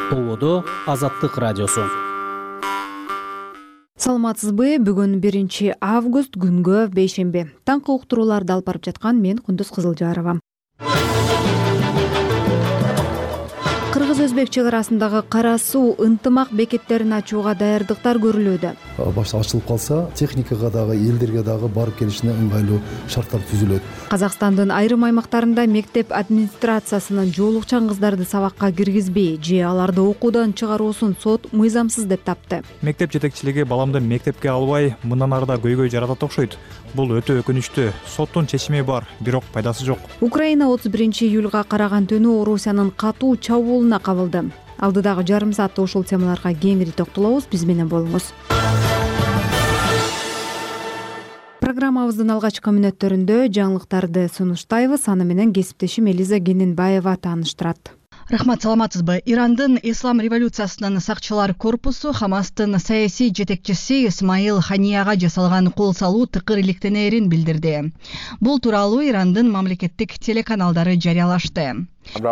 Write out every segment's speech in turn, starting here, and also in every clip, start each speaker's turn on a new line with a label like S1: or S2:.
S1: Толодо Азаттык радиосу.
S2: Саламатсызбы? Бүгүн 1 август күнгө бейшемби. Таңкы уктурууларды алып барып жаткан мен Кундуз Кызылжарова. Кыргыз-өзбек чек арасындагы кара суу ынтымак бекеттерин ачууга даярдыктар көрүлүүдө.
S3: Башта ачылып калса, техникага дагы, элдерге дагы барып келишине ыңгайлуу шарттар түзүлөт.
S2: Казакстандын айрым аймактарында мектеп администрациясынын жоолукчан кыздарды сабакка киргизбей же аларды окуудан чыгаруусун сот мыйзамсыз деп тапты.
S4: Мектеп жетекчилиги баламды мектепке албай, мындан арыда көйгөй жаратат окшойт. Бул өтө өкүнүчтүү. Соттун чечими бар, бирок пайдасы жок.
S2: Украина 31 июлга караган түнү Орусиянын катуу чабуулуна кабылды. Алдыдагы жарым саатта ушул темаларга кеңири токтолобуз. Биз менен болуңуз. Программабыздын алгачкы мүнөттөрүндө жаңылыктарды сунуштайбыз. Аны менен кесиптешим Элиза Кененбаева тааныштырат.
S5: Рахмат, саламатсызбы? Ирандын Ислам революциясынын сакчылар корпусу Хамастын саясий жетекчиси Исмаил Ханияга жасалган кол салуу тыкыр иликтенерин билдирди. Бул тууралуу Ирандын мамлекеттик телеканалдары жарыялашты.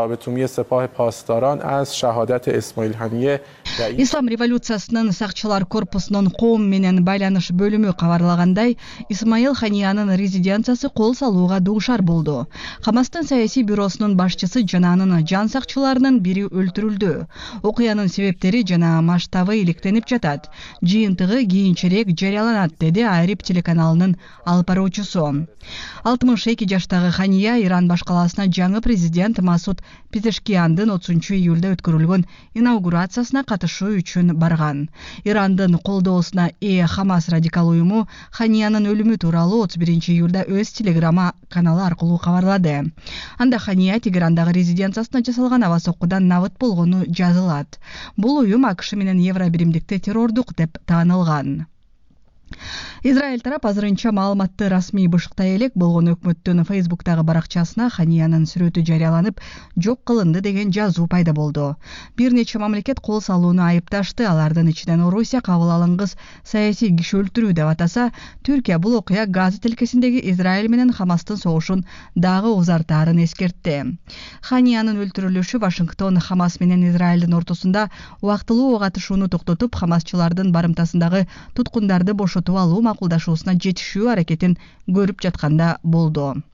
S5: Ислам революциясынын сакчылар корпусунун коом менен байланыш бөлүмү кабарлагандай, Исмаил Ханиянын резиденциясы кол салууга дуушар болду. Хамастын саясий бюросунун башчысы жана анын жан сакчыларынын бири өлтүрүлдү. Окуянын себептери жана масштабы иликтенип жатат. Жыйынтыгы кийинчерээк жарыяланат, деди Айрип телеканалынын алып баруучусу. 62 жаштагы Хания Иран башкаласына жаңы президент Масуд Пезешкияндын 30 июлда өткөрүлгөн инаугурациясына катышуу үчүн барган. Ирандын колдоосуна ээ Хамас радикал уюму Ханиянын өлүмү тууралуу 31 июлда өз телеграмма каналы аркылуу кабарлады. Анда Хания Тегерандагы резиденциясына жасалган аба соккудан набыт болгону жазылат. Бул уюм АКШ менен Евро биримдикти террордук деп таанылган. Израиль тарап азырынча маалыматты расмий бышыктай элек болгон өкмөттүн Фейсбуктагы баракчасына Ханиянын сүрөтү жарыяланып, жок кылынды деген жазуу пайда болду. Бир нече мамлекет кол салууну айыпташты. Алардын ичинен Орусия кабыл алынгыс саясий киши өлтүрүү деп атаса, Түркия бул окуя Газа тилкесиндеги Израиль менен Хамастын согушун дагы узартаарын эскертти. Ханиянын өлтүрүлүшү Вашингтон Хамас менен Израилдин ортосунда убактылуу ок атышууну токтотуп, хамасчылардын барымтасындагы туткундарды бошотуп алуу макулдашуусуна жетишүү аракетин көрүп жатканда болду.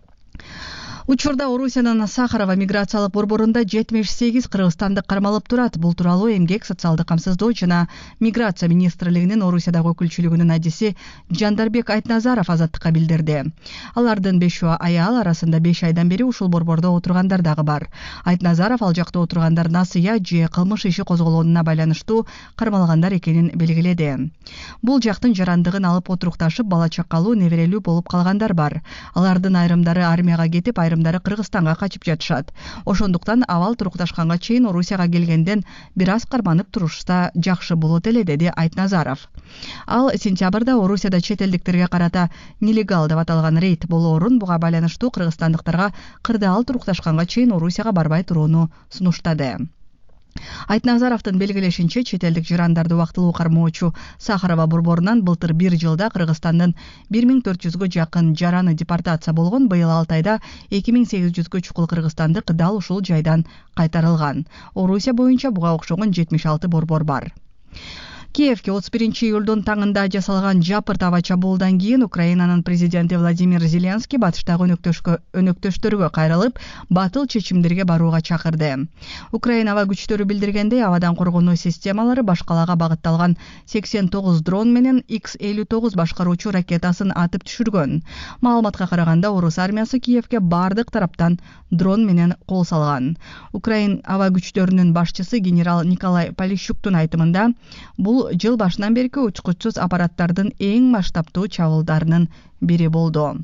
S5: Учурда Орусиянын Сахарова миграциялык борборунда 78 кыргызстандык кармалып турат. Бул тууралуу Эмгек, социалдык камсыздоо жана миграция министрлигинин Орусиядагы өкүлчүлүгүнүн адиси Жандарбек Айтназаров Азаттыкка билдирди. Алардын 5 аял, арасында 5 айдан бери ушул борбордо отургандар дагы бар. Айтназаров ал жакта отургандар насыя же кылмыш иши козголгонуна байланыштуу кармалгандар экенин белгиледи. Бул жактын жарандыгын алып отурукташып, бала чакалуу, неберелүү болуп калгандар бар. Алардын айрымдары армияга кетип, айрымдары Кыргызстанга качып жатышат. Ошондуктан абал турукташканга чейин Орусияга келгенден бир аз карманып турушса жакшы болот эле, деди Айтназаров. Ал сентябрда Орусияда чет элдиктерге карата нелегал деп аталган рейд болоорун, буга байланыштуу кыргызстандыктарга кырдаал турукташканга чейин Орусияга барбай турууну сунуштады. Айтназаровдун белгилешинче, чет элдик жарандарды убактылуу кармоочу Сахарова борборунан былтыр 1 жылда Кыргызстандын 1400гө жакын жараны депортация болгон. Быйыл 6 айда 2800гө чукул кыргызстандык дал ушул жайдан кайтарылган. Орусия боюнча буга окшогон 76 борбор бар. Киевке 31 июлдун таңында жасалган жапырт аба чабуулдан кийин Украинанын президенти Владимир Зеленский батыштагы өнөктөштөргө кайрылып, батыл чечимдерге барууга чакырды. Украина аба күчтөрү билдиргендей, абадан коргонуу системалары башкалага багытталган 89 дрон менен X-59 башкаруучу ракетасын атып түшүргөн. Маалыматка караганда, Орус армиясы Киевке бардык тараптан дрон менен кол салган. Украин аба күчтөрүнүн башчысы генерал Николай Полищуктун айтымында, бул жыл башынан берки учкучсуз аппараттардын эң масштабтуу чабуулдарынын бири болду.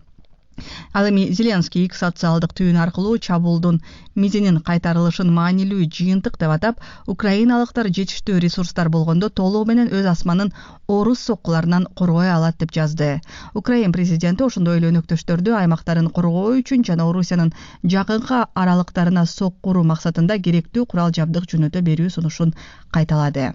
S5: Ал эми Зеленский X социалдык түйүн аркылуу чабуулдун мизинин кайтарылышын маанилүү жыйынтык деп атап, украиналыктар жетиштүү ресурстар болгондо толугу менен өз асманын орус соккуларынан коргой алат деп жазды. Украин президенти ошондой эле өнөктөштөрдү аймактарын коргоо үчүн жана Орусиянын жакынкы аралыктарына сокку уруу максатында керектүү курал жабдык жөнөтө берүү сунушун кайталады.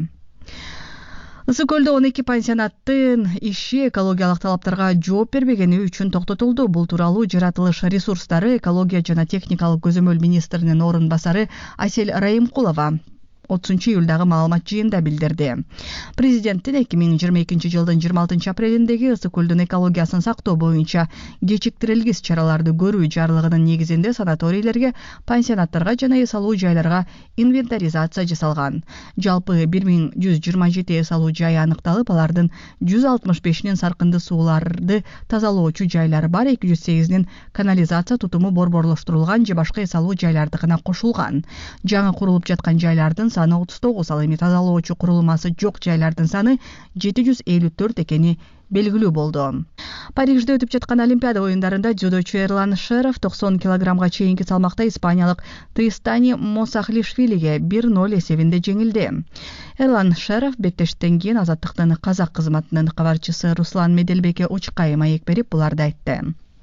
S5: Ысык көлдө 12 пансионаттын иши экологиялык талаптарга жооп бербегени үчүн токтотулду. Бул тууралуу жаратылыш ресурстары, экология жана техникалык көзөмөл министринин орун басары Асель Раимкулова 30-июлдагы маалымат жыйында билдирди. Президенттин 2022 жылдын 26 апрелиндеги Ысык көлдүн экологиясын сактоо боюнча кечиктирилгис чараларды көрүү жарлыгынын негизинде санаторийлерге, пансионаттарга жана эс алуу жайларга инвентаризация жасалган. Жалпы 1127 эс алуу жай аныкталып, алардын 165-нин саркынды сууларды тазалоочу жайлары бар, 208-нин канализация тутуму борборлоштурулган же башка эс алуу жайлардыкына кошулган. Жаңы курулуп жаткан жайлардын саны 39, ал эми тазалоочу курулмасы жок жайлардын саны 754 экени белгилүү болду. Парижде өтүп жаткан Олимпиада оюндарында дзюдочу Эрлан Шеров 90 килограммга чейинки салмакта испаниялык Тристани Мосахлишвилиге 1-0 эсебинде жеңилди. Эрлан Шеров беттештен кийин Азаттыктын казак кызматынын кабарчысы Руслан Меделбекке очкай маек берип буларды айтты.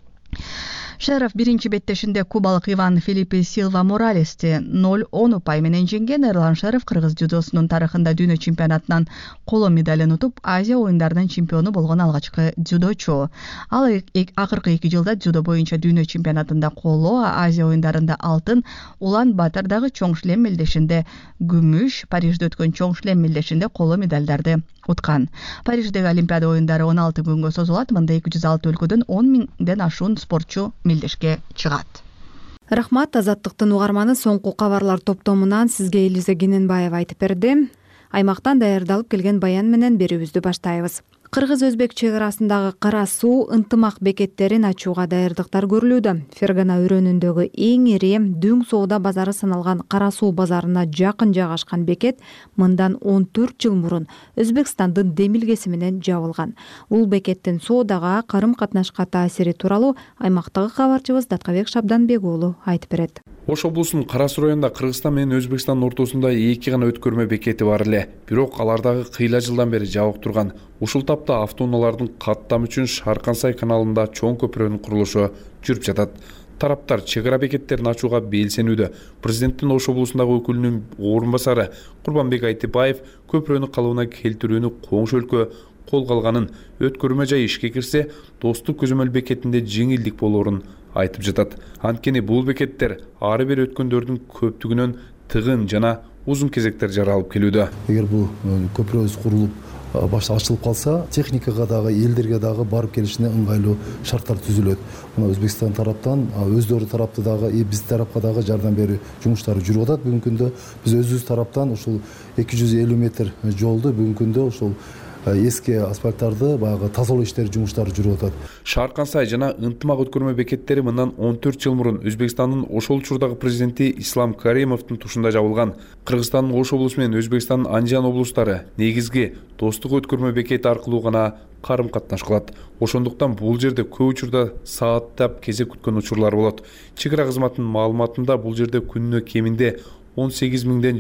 S5: Шеров биринчи беттешинде кубалык Иван Филиппе Силва Моралести 0-10 упай менен жеңген. Эрлан Шеров кыргыз дзюдосунун тарыхында дүйнө чемпионатынан коло медалын утуп, Азия оюндарынын чемпиону болгон алгачкы дзюдочу. Ал акыркы 2 жылда дзюдо боюнча дүйнө чемпионатында коло, Азия оюндарында алтын, Улан Батырдагы чоң шлем мелдешинде күмүш, Парижде өткөн чоң шлем мелдешинде коло медалдарды уткан. Париждеги Олимпиада оюндары 16 күнгө созулат. Мында 206 өлкөдөн 10 000ден ашуун спортчу мелдешке чыгат.
S2: Рахмат. Азаттыктын угарманы соңку кабарлар топтомунан сизге Элиза Кененбаева айтып берди. Аймактан даярдалып келген баян менен берүүбүздү баштайбыз. Кыргыз-Өзбек чек арасындагы Кара суу ынтымак бекеттерин ачууга даярдыктар көрүлүүдө. Фергана өрөөнүндөгү эң ири дүң соода базары саналган Кара суу базарына жакын жайгашкан бекет мындан 14 жыл мурун Өзбекстандын демилгеси менен жабылган. Бул бекеттин соодага, карым-катнашка таасири тууралуу аймактагы кабарчыбыз Даткабек Шабданбек уулу айтып берет.
S6: Ош облусунун Кара суу районунда Кыргызстан менен Өзбекстандын ортосунда 2 гана өткөрмө бекети бар эле. Бирок алардагы кыйла жылдан бери жабык турган. Ушул тапта автоунаалардын каттам үчүн Шаркансай каналында чоң көпүрөнүн курулушу жүрүп жатат. Тараптар чек ара бекеттерин ачууга белсенүүдө. Президенттин Ош облусундагы өкүлүнүн орун басары Курбанбек Айтыбаев көпүрөнү калыбына келтирүүнү коңшу өлкө колго алганын, өткөрмө жай ишке кирсе, Достук көзөмөл бекетинде жеңилдик болоорун айтып жатат. Анткени бул бекеттер ары бери өткөндөрдүн көптүгүнөн тыгын жана узун кезектер жаралып келүүдө.
S3: Эгер бул көпүрөбүз курулуп башта ачылып калса, техникага дагы, элдерге дагы барып келишине ыңгайлуу шарттар түзүлөт. Мына Өзбекстан тараптан өздөрү тарапты дагы, биз тарапка дагы жардам берүү жумуштары жүрүп атат. Бүгүнкү күндө биз өзүбүз тараптан ушул 250 метр жолду бүгүнкү күндө ушул эски асфальттарды баягы тазалоо иштери жумуштары жүрүп атат.
S6: Шаркансай жана ынтымак өткөрмө бекеттери мындан 14 жыл мурун Өзбекстандын ошол учурдагы президенти Ислам Каримовдун тушунда жабылган. Кыргызстандын Ош облусу менен Өзбекстандын Анжан облустары негизги Достук өткөрмө бекети аркылуу гана карым-катнаш кылат. Ошондуктан бул жерде көп учурда сааттап кезек күткөн учурлар болот. Чек ара кызматынын маалыматында бул жерде күнүнө кеминде 18 000ден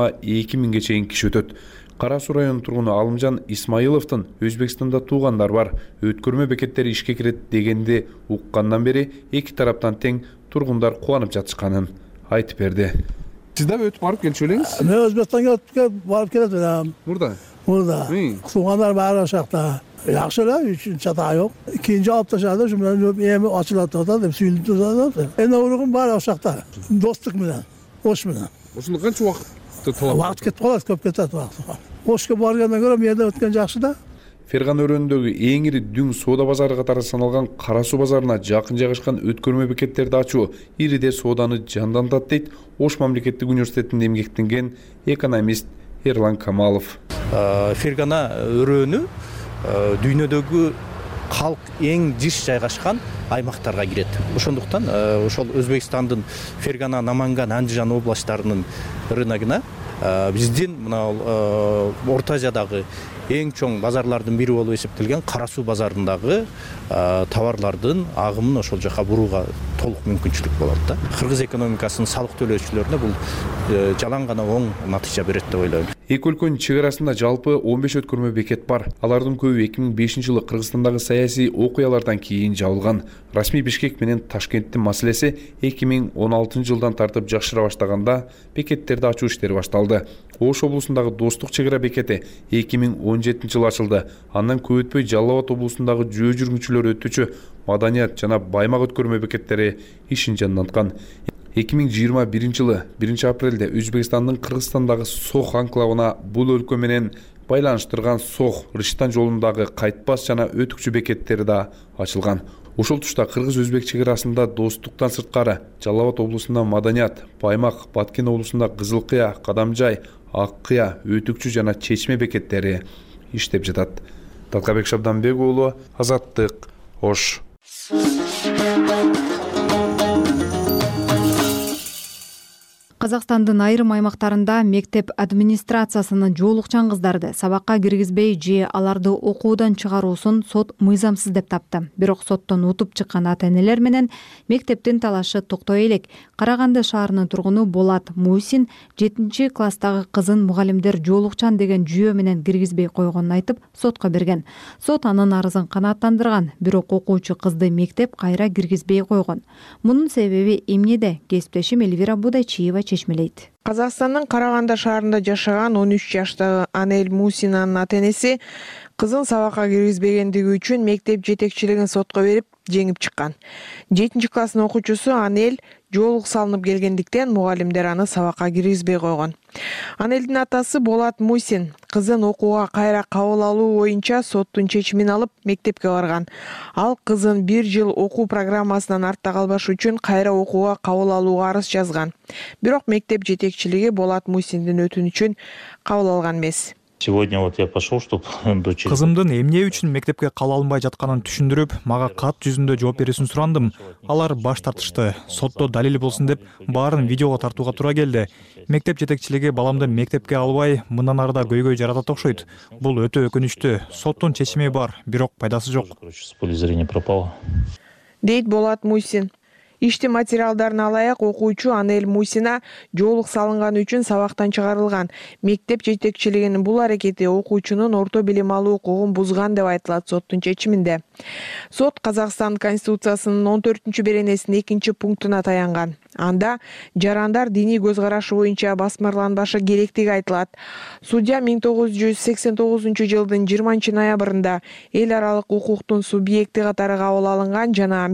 S6: 22 000ге чейин киши өтөт. Кара суу районунун тургуну Алымжан Исмаиловдун Өзбекстанда туугандар бар. Өткөрмө бекеттери ишке кирет дегенди уккандан бери эки тараптан тең тургундар кубанып жатышканын айтып берди.
S7: Сиз да өтүп барып келчү элеңиз?
S8: Мен Өзбекстанга барып келет элем.
S7: Мурда?
S8: Туугандар баары ошакта. Жакшы эле, үчүн чата жок. Кийин жаап ташады, ушу менен эми ачылат деп сүйүнүп турат. Эне ургун баары ошакта. Достук менен, Ош менен.
S7: Ошондо канча убакыт талап?
S8: Убакыт кетип калат, көп кетет убакыт. Ошко баргандан көрө менде өткөн жакшы да.
S6: Фергана өрөөнүндөгү эң ири дүң соода базары катары саналган Кара суу базарына жакын жайгашкан өткөрмө бекеттерди ачуу ириде сооданы жандандырат дейт Ош мамлекеттик университетинде эмгектенген экономист Эрлан Камалов.
S9: Фергана өрөөнү дүйнөдөгү калк эң жиш жайгашкан аймактарга кирет. Ошондуктан ошол Өзбекстандын Фергана, Наманган, Анжан областтарынын рыногуна биздин мына Орто Азиядагы эң чоң базарлардын бири болуп эсептелген Кара суу базарындагы товарлардын агымын ошол жака бурууга толук мүмкүнчүлүк болот да. Кыргыз экономикасынын салык төлөөчүлөрүнө бул жалаң гана оң натыйжа берет деп ойлойм.
S6: Эки өлкөнүн чек арасында жалпы 15 өткөрмө бекет бар. Алардын көбү 2005 жылы Кыргызстандагы саясий окуялардан кийин жабылган. Расмий Бишкек менен Ташкенттин маселеси 2016 жылдан тартып жакшыра баштаганда бекеттерди ачуу иштери башталды. Ош облусундагы Достук чек ара бекети 2017 жылы ачылды. Андан көп өтпөй Жалал Абад облусундагы жөө жүргүнчүлөр өтүүчү Маданият жана Баймак өткөрмө бекеттери ишин жанданткан. 2021 жылы 1 апрелде Өзбекстандын Кыргызстандагы Сох анклавына бул өлкө менен байланыштырган Сох Рыштан жолундагы кайтпас жана өтүкчү бекеттери да ачылган. Ошол тушта кыргыз-өзбек чек арасында достуктан сырткары Жалал Абад облусунда Маданият, Баймак, Баткен облусунда Кызылкыя, Кадамжай, Аккыя, Өтүкчү жана Чечме бекеттери иштеп жатат. Талкабек Шабданбек уулу, Азаттык, Ош.
S2: Казакстандын айрым аймактарында мектеп администрациясынын жоолукчан кыздарды сабакка киргизбей же аларды окуудан чыгаруусун сот мыйзамсыз деп тапты. Бирок соттон утуп чыккан ата-энелер менен мектептин талашы токтой элек. Караганды шаарынын тургуну Болат Мусин 7-класстагы кызын мугалимдер жоолукчан деген жүйө менен киргизбей койгонун айтып сотко берген. Сот анын арызын канааттандырган, бирок окуучу кызды мектеп кайра киргизбей койгон. Мунун себеби эмнеде? Кесиптешим Эльвира Будайчиева чечмелейт.
S10: Казакстандын Караганды шаарында жашаган 13 жаштагы Анель Мусинанын ата-энеси кызын сабакка киргизбегендиги үчүн мектеп жетекчилигин сотко берип, жеңип чыккан. 7-класстын окуучусу Анель жоолук салынып келгендиктен мугалимдер аны сабакка киргизбей койгон. Анелдин атасы Болат Мусин кызын окууга кайра кабыл алуу боюнча соттун чечимин алып мектепке барган. Ал кызын 1 жыл окуу программасынан артта калбаш үчүн кайра окууга кабыл алууга арыз жазган. Бирок мектеп жетекчилиги Болат Мусиндин өтүнүчүн кабыл алган эмес.
S11: Сегодня вот я пошел, чтобы дочери.
S4: Кызымдын эмне үчүн мектепке кала албай жатканын түшүндүрүп, мага кат жүзүндө жооп берүүсүн сурандым. Алар баш тартышты. Сотто далил болсун деп баарын видеого тартууга туура келди. Мектеп жетекчилиги баламды мектепке албай, мындан ары да көйгөй жаратат окшойт. Бул өтө өкүнүчтүү. Соттун чечими бар, бирок пайдасы жок.
S11: С поля зрения пропало.
S10: Дейт Болат Мусин. Иштин материалдарын алайык, окуучу Анель Мусина жоолук салынганы үчүн сабактан чыгарылган. Мектеп жетекчилигинин бул аракети окуучунун орто билим алуу укугун бузган деп айтылат соттун чечиминде. Сот Казакстан Конституциясынын 14-беренесинин 2-пунктуна таянган. Анда жарандар диний көз карашы боюнча басмырланбашы керектиги айтылат. Судья 1989-жылдын 20-ноябрында эл аралык укуктун субъекти катары кабыл алынган жана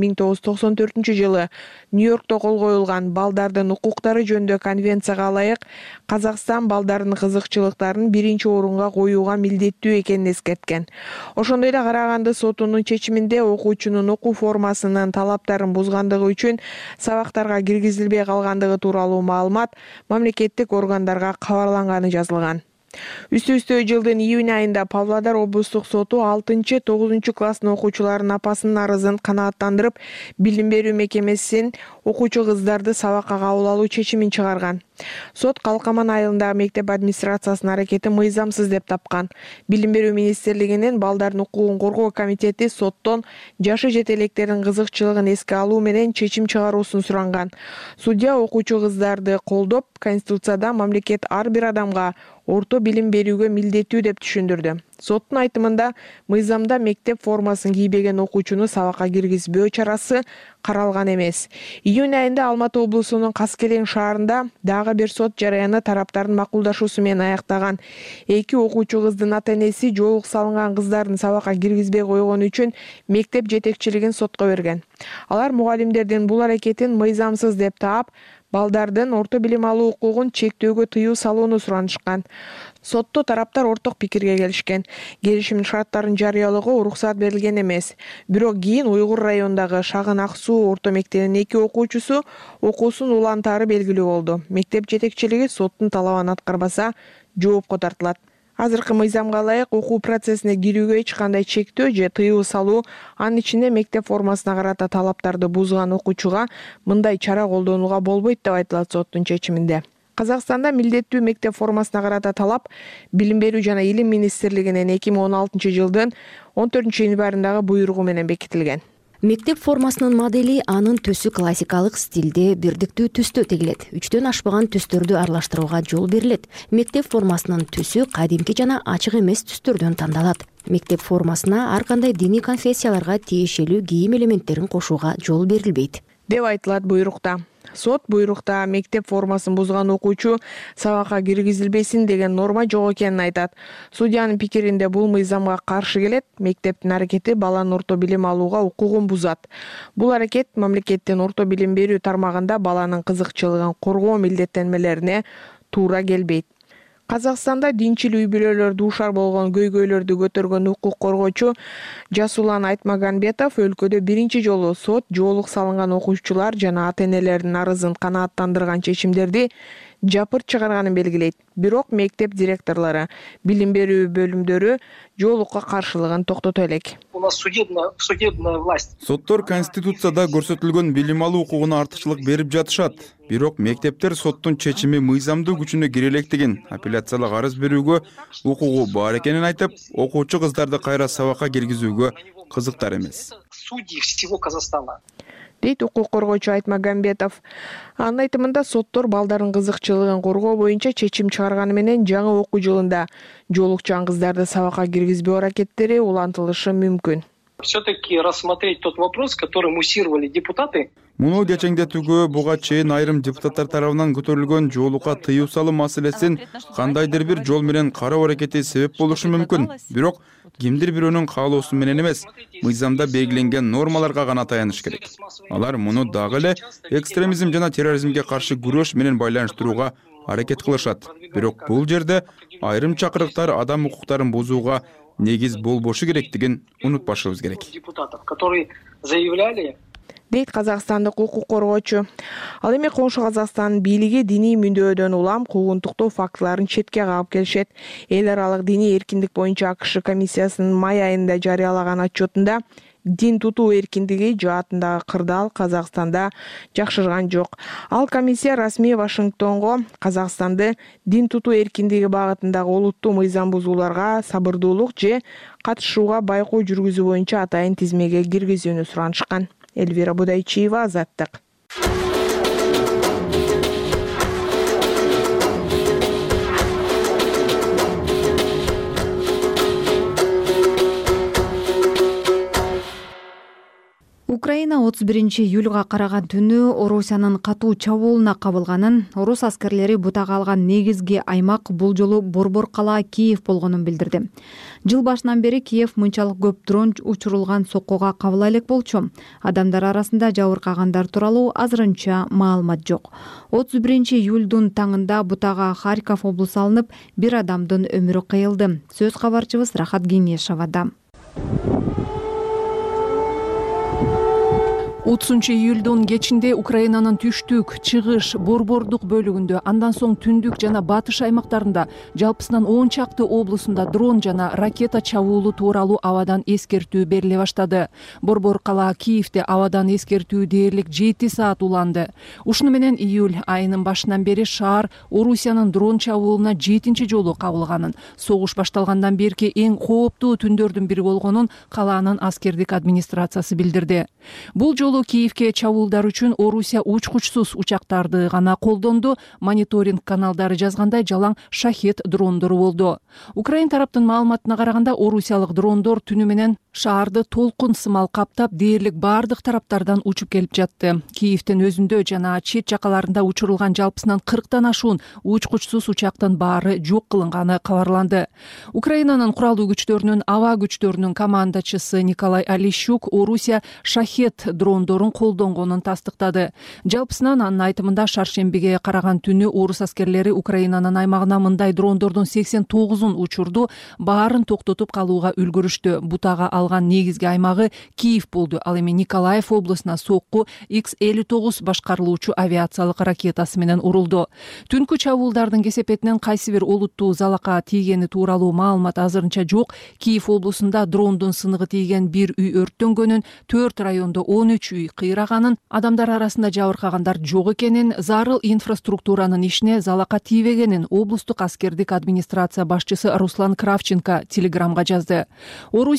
S10: 1994-жылы Нью-Йоркто кол коюлган балдардын укуктары жөнүндө конвенцияга ылайык Казакстан балдардын кызыкчылыктарын 1-орунга коюуга милдеттүү экенин эскерткен. Ошондой эле Караганды сотунун чечиминде окуучунун окуу формасынын талаптарын бузгандыгы үчүн сабактарга киргизилбей калгандыгы тууралуу маалымат мамлекеттик органдарга кабарланганы жазылган. Үстө жылдын июнь айында Павлодар облустук соту 6-9 класстын окуучуларынын апасынын арызын канааттандырып, билим берүү мекемесинин окуучу кыздарды сабакка кабыл алуу чечимин чыгарган. Сот Калкаман айылындагы мектеп администрациясынын аракети мыйзамсыз деп тапкан. Билим берүү министрлигинин балдардын укугун коргоо комитети соттон жашы жете электердин кызыкчылыгын эске алуу менен чечим чыгаруусун суранган. Судья окуучу кыздарды колдоп, Конституцияда мамлекет ар бир адамга орто билим берүүгө милдеттүү деп түшүндүрдү. Соттун айтымында мыйзамда мектеп формасын кийбеген окуучуну сабакка киргизбөө чарасы каралган эмес. Июнь айында Алматы облусунун Каскелең шаарында дагы бир сот жараяны тараптардын макулдашуусу менен аяктаган. 2 окуучу кыздын ата-энеси жоолук салынган кыздардын сабакка киргизбей койгону үчүн мектеп жетекчилигин сотко берген. Алар мугалимдердин бул аракетин мыйзамсыз деп таап, балдардын орто билим алуу укугун чектөөгө тыюу салууну суранышкан. Сотто тараптар орток пикирге келишкен. Келишимдин шарттарын жарыялоого уруксат берилген эмес. Бирок кийин Уйгур районундагы Шагын Ак Суу орто мектебинин 2 окуучусу окуусун улантаары белгилүү болду. Мектеп жетекчилиги соттун талабын аткарбаса жоопко тартылат. Азыркы мыйзамга ылайык окуу процессине кирүүгө эч кандай чектөө же тыюу салуу, анын ичинде мектеп формасына карата талаптарды бузган окуучуга мындай чара колдонууга болбойт деп айтылат соттун чечиминде. Казакстанда милдеттүү мектеп формасына карата талап Билим берүү жана Илим министрлигинин 2016 жылдын 14-январындагы буйругу менен бекитилген.
S12: Мектеп формасынын модели анын төсү классикалык стилде бирдиктүү түстө тегилет. 3төн ашпаган түстөрдү аралаштырууга жол берилет. Мектеп формасынын түсү кадимки жана ачык эмес түстөрдөн тандалат. Мектеп формасына ар кандай диний конфессияларга тиешелүү кийим элементтерин кошууга жол берилбейт,
S10: деп айтылат буйрукта. Сот буйрукта мектеп формасын бузган окуучу сабакка киргизилбесин деген норма жок экенин айтат. Судьянын пикиринде бул мыйзамга каршы келет. Мектептин аракети баланын орто билим алууга укугун бузат. Бул аракет мамлекеттин орто билим берүү тармагында баланын кызыкчылыгын коргоо милдеттенмелерине туура келбейт. Казакстанда динчил үй-бүлөлөр дуушар болгон көйгөйлөрдү көтөргөн укук коргоочу Жасулан Айтмаганбетов өлкөдө биринчи жолу сот жоолук салынган окуучулар жана ата-энелердин арызын канааттандырган чечимдерди жапырт чыгарганын белгилейт. Бирок мектеп директорлору, билим берүү бөлүмдөрү жоолукка каршылыгын токтото элек.
S13: У нас судебная власть.
S14: Соттор Конституцияда көрсөтүлгөн билим алуу укугуна артыкчылык берип жатышат. Бирок мектептер соттун чечими мыйзамдуу күчүнө кире элек деген апелляциялык арыз берүүгө укугу бар экенин айтып, окуучу кыздарды кайра сабакка киргизүүгө кызыктар эмес.
S13: Судьи всего Казахстана.
S10: Дейт укук коргоочу Айтмаганбетов. Анын айтымында соттор балдардын кызыкчылыгын коргоо боюнча чечим чыгарганы менен жаңы окуу жылында жоолукчан кыздарды сабакка киргизбөө аракеттери улантылышы мүмкүн.
S13: Все-таки рассмотреть тот вопрос, который муссировали депутаты.
S14: Муну кечеңдетүүгө буга чейин айрым депутаттар тарабынан көтөрүлгөн жоолукка тыюу салуу маселесин кандайдыр бир жол менен кароо аракети себеп болушу мүмкүн. Бирок кимдир бирөөнүн каалоосу менен эмес, мыйзамда белгиленген нормаларга гана таяныш керек. Алар муну дагы эле экстремизм жана терроризмге каршы күрөш менен байланыштырууга аракет кылышат. Бирок бул жерде айрым чакырыктар адам укуктарын бузууга негиз болбошу керектигин унутпашыбыз керек.
S13: Депутатов, которые заявляли.
S10: Дейт казакстандык укук коргоочу. Ал эми коңшу Казакстан бийлиги диний мүндөодөн улам куугунтуктоо фактыларын четке кагып келишет. Эл аралык диний эркиндик боюнча АКШ комиссиясынын май айында жарыялаган отчетунда дин тутуу эркиндиги жаатындагы кырдаал Казакстанда жакшырган жок. Ал комиссия расмий Вашингтонго Казакстанды дин тутуу эркиндиги багытындагы олуттуу мыйзам бузууларга сабырдуулук же катышууга байкоо жүргүзүү боюнча атайын тизмеге киргизүүнү суранышкан. Эльвира Будайчиева, Азаттык.
S2: Украина 31-июлга караган түнү Орусиянын катуу чабуулуна кабылганын, орус аскерлери бутага алган негизги аймак бул жолу Борбор кала Киев болгонун билдирди. Жыл башынан бери Киев мынчалык көп дрон учурулган соккуга кабыла элек болчу. Адамдар арасында жабыркагандар тууралуу азырынча маалымат жок. 31-июлдун таңында бутага Харьков облусу алынып, бир адамдын өмүрү кыйылды. Сөз кабарчыбыз Рахат Кеңешовада.
S15: 30-июлдун кечинде Украинанын түштүк, чыгыш, борбордук бөлүгүндө, андан соң түндүк жана батыш аймактарында жалпысынан 10 чакты облусунда дрон жана ракета чабуулу тууралуу абадан эскертүү бериле баштады. Борбор кала Киевде абадан эскертүү дээрлик 7 саат уланды. Ушуну менен июль айынын башынан бери шаар Орусиянын дрон чабуулуна 7-чи жолу кабылганын, согуш башталгандан берки эң кооптуу түндөрдүн бири болгонун калаанын аскердик администрациясы билдирди. Бул жолу Киевке чабуулдар үчүн Орусия учкучсуз учактарды гана колдонду. Мониторинг каналдары жазгандай жалаң шахет дрондору болду. Украин тараптын маалыматына караганда орусиялык дрондор түнү менен шаарды толкун сымал каптап, дээрлик бардык тараптардан учуп келип жатты. Киевдин өзүндө жана чет жакаларында учурулган жалпысынан 40тан ашуун учкучсуз учактын баары жок кылынганы кабарланды. Украинанын куралдуу күчтөрүнүн аба күчтөрүнүн командачысы Николай Алищук Орусия шахет дрондорун колдонгонун тастыктады. Жалпысынан анын айтымында шаршембиге караган түнү орус аскерлери Украинанын аймагына мындай дрондордун 89-ун учурду, баарын токтотуп калууга үлгүрүштү. Бутага алган негизги аймагы Киев болду. Ал эми Николаев облусуна сокку X-59 башкарылуучу авиациялык ракетасы менен урулду. Түнкү чабуулдардын кесепетинен кайсы бир олуттуу залака тийгени тууралуу маалымат азырынча жок. Киев облусунда дрондун сыныгы тийген бир үй өрттөнгөнүн, 4 райондо 13 үй кыйраганын, адамдар арасында жабыркагандар жок экенин, зарыл инфраструктуранын ишине залака тийбегенин облустук аскердик администрация башчысы Руслан Кравченко телеграмга жазды. Орусия сокку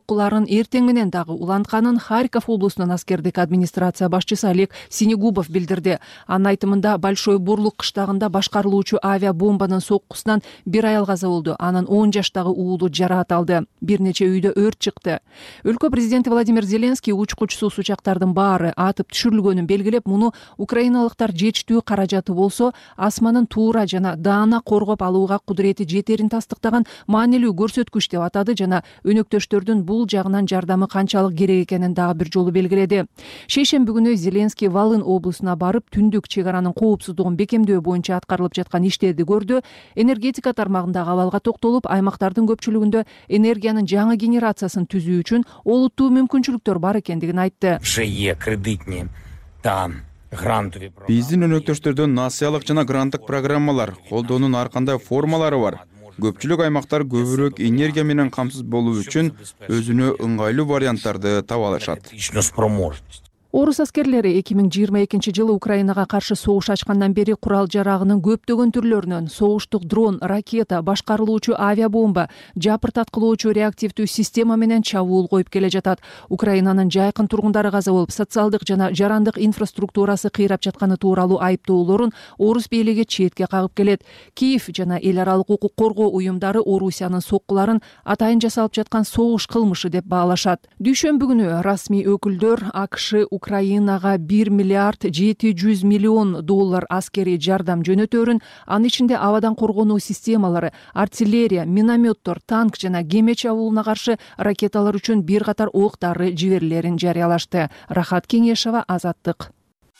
S15: соккуларын эртең менен дагы улантканын Харьков облусунун аскердик администрация башчысы Олег Синегубов билдирди. Анын айтымында Большой Бурлук кыштагында башкарылуучу авиабомбанын соккусунан бир аял каза болду. Анын 10 жаштагы уулу жараат алды. Бир нече үйдө өрт чыкты. Өлкө президенти Владимир Зеленский учкучсуз учактардын баары атып түшүрүлгөнүн белгилеп, муну украиналыктар жетиштүү каражаты болсо, асманын туура жана даана коргоп алууга кудурети жетерин тастыктаган маанилүү көрсөткүч деп атады жана өнөктөштөрдүн бул жагынан жардамы канчалык керек экенин дагы бир жолу белгиледи. Шейшемби күнү Зеленский Волын облусуна барып, түндүк чек аранын коопсуздугун бекемдөө боюнча аткарылып жаткан иштерди көрдү. Энергетика тармагындагы абалга токтолуп, аймактардын көпчүлүгүндө энергиянын жаңы генерациясын түзүү үчүн олуттуу мүмкүнчүлүктөр бар экендигин айтты.
S14: Биздин өнөктөштөрдөн насыялык жана гранттык программалар, колдоонун ар кандай формалары бар. Көпчүлүк аймактар көбүрөөк энергия менен камсыз болуу үчүн өзүнө ыңгайлуу варианттарды таба алышат.
S15: Орус аскерлери 2022 жылы Украинага каршы согуш ачкандан бери курал жарагынын көптөгөн түрлөрүнөн согуштук дрон, ракета, башкарылуучу авиабомба, жапыртаткылоочу реактивдүү система менен чабуул коюп келе жатат. Украинанын жайкын тургундары каза болуп, социалдык жана жарандык инфраструктурасы кыйрап жатканы тууралуу айыптоолорун орус бийлиги четке кагып келет. Киев жана эл аралык укук коргоо уюмдары Орусиянын соккуларын атайын жасалып жаткан согуш кылмышы деп баалашат. Дүйшөмбү күнү расмий өкүлдөр АКШ Украинага 1 миллиард 700 миллион доллар аскерий жардам жөнөтөрүн, анын ичинде абадан коргонуу системалары, артиллерия, минометтор, танк жана кеме чабуулуна каршы ракеталар үчүн бир катар ок-дары жиберилерин жарыялашты. Рахат Кеңешова, Азаттык.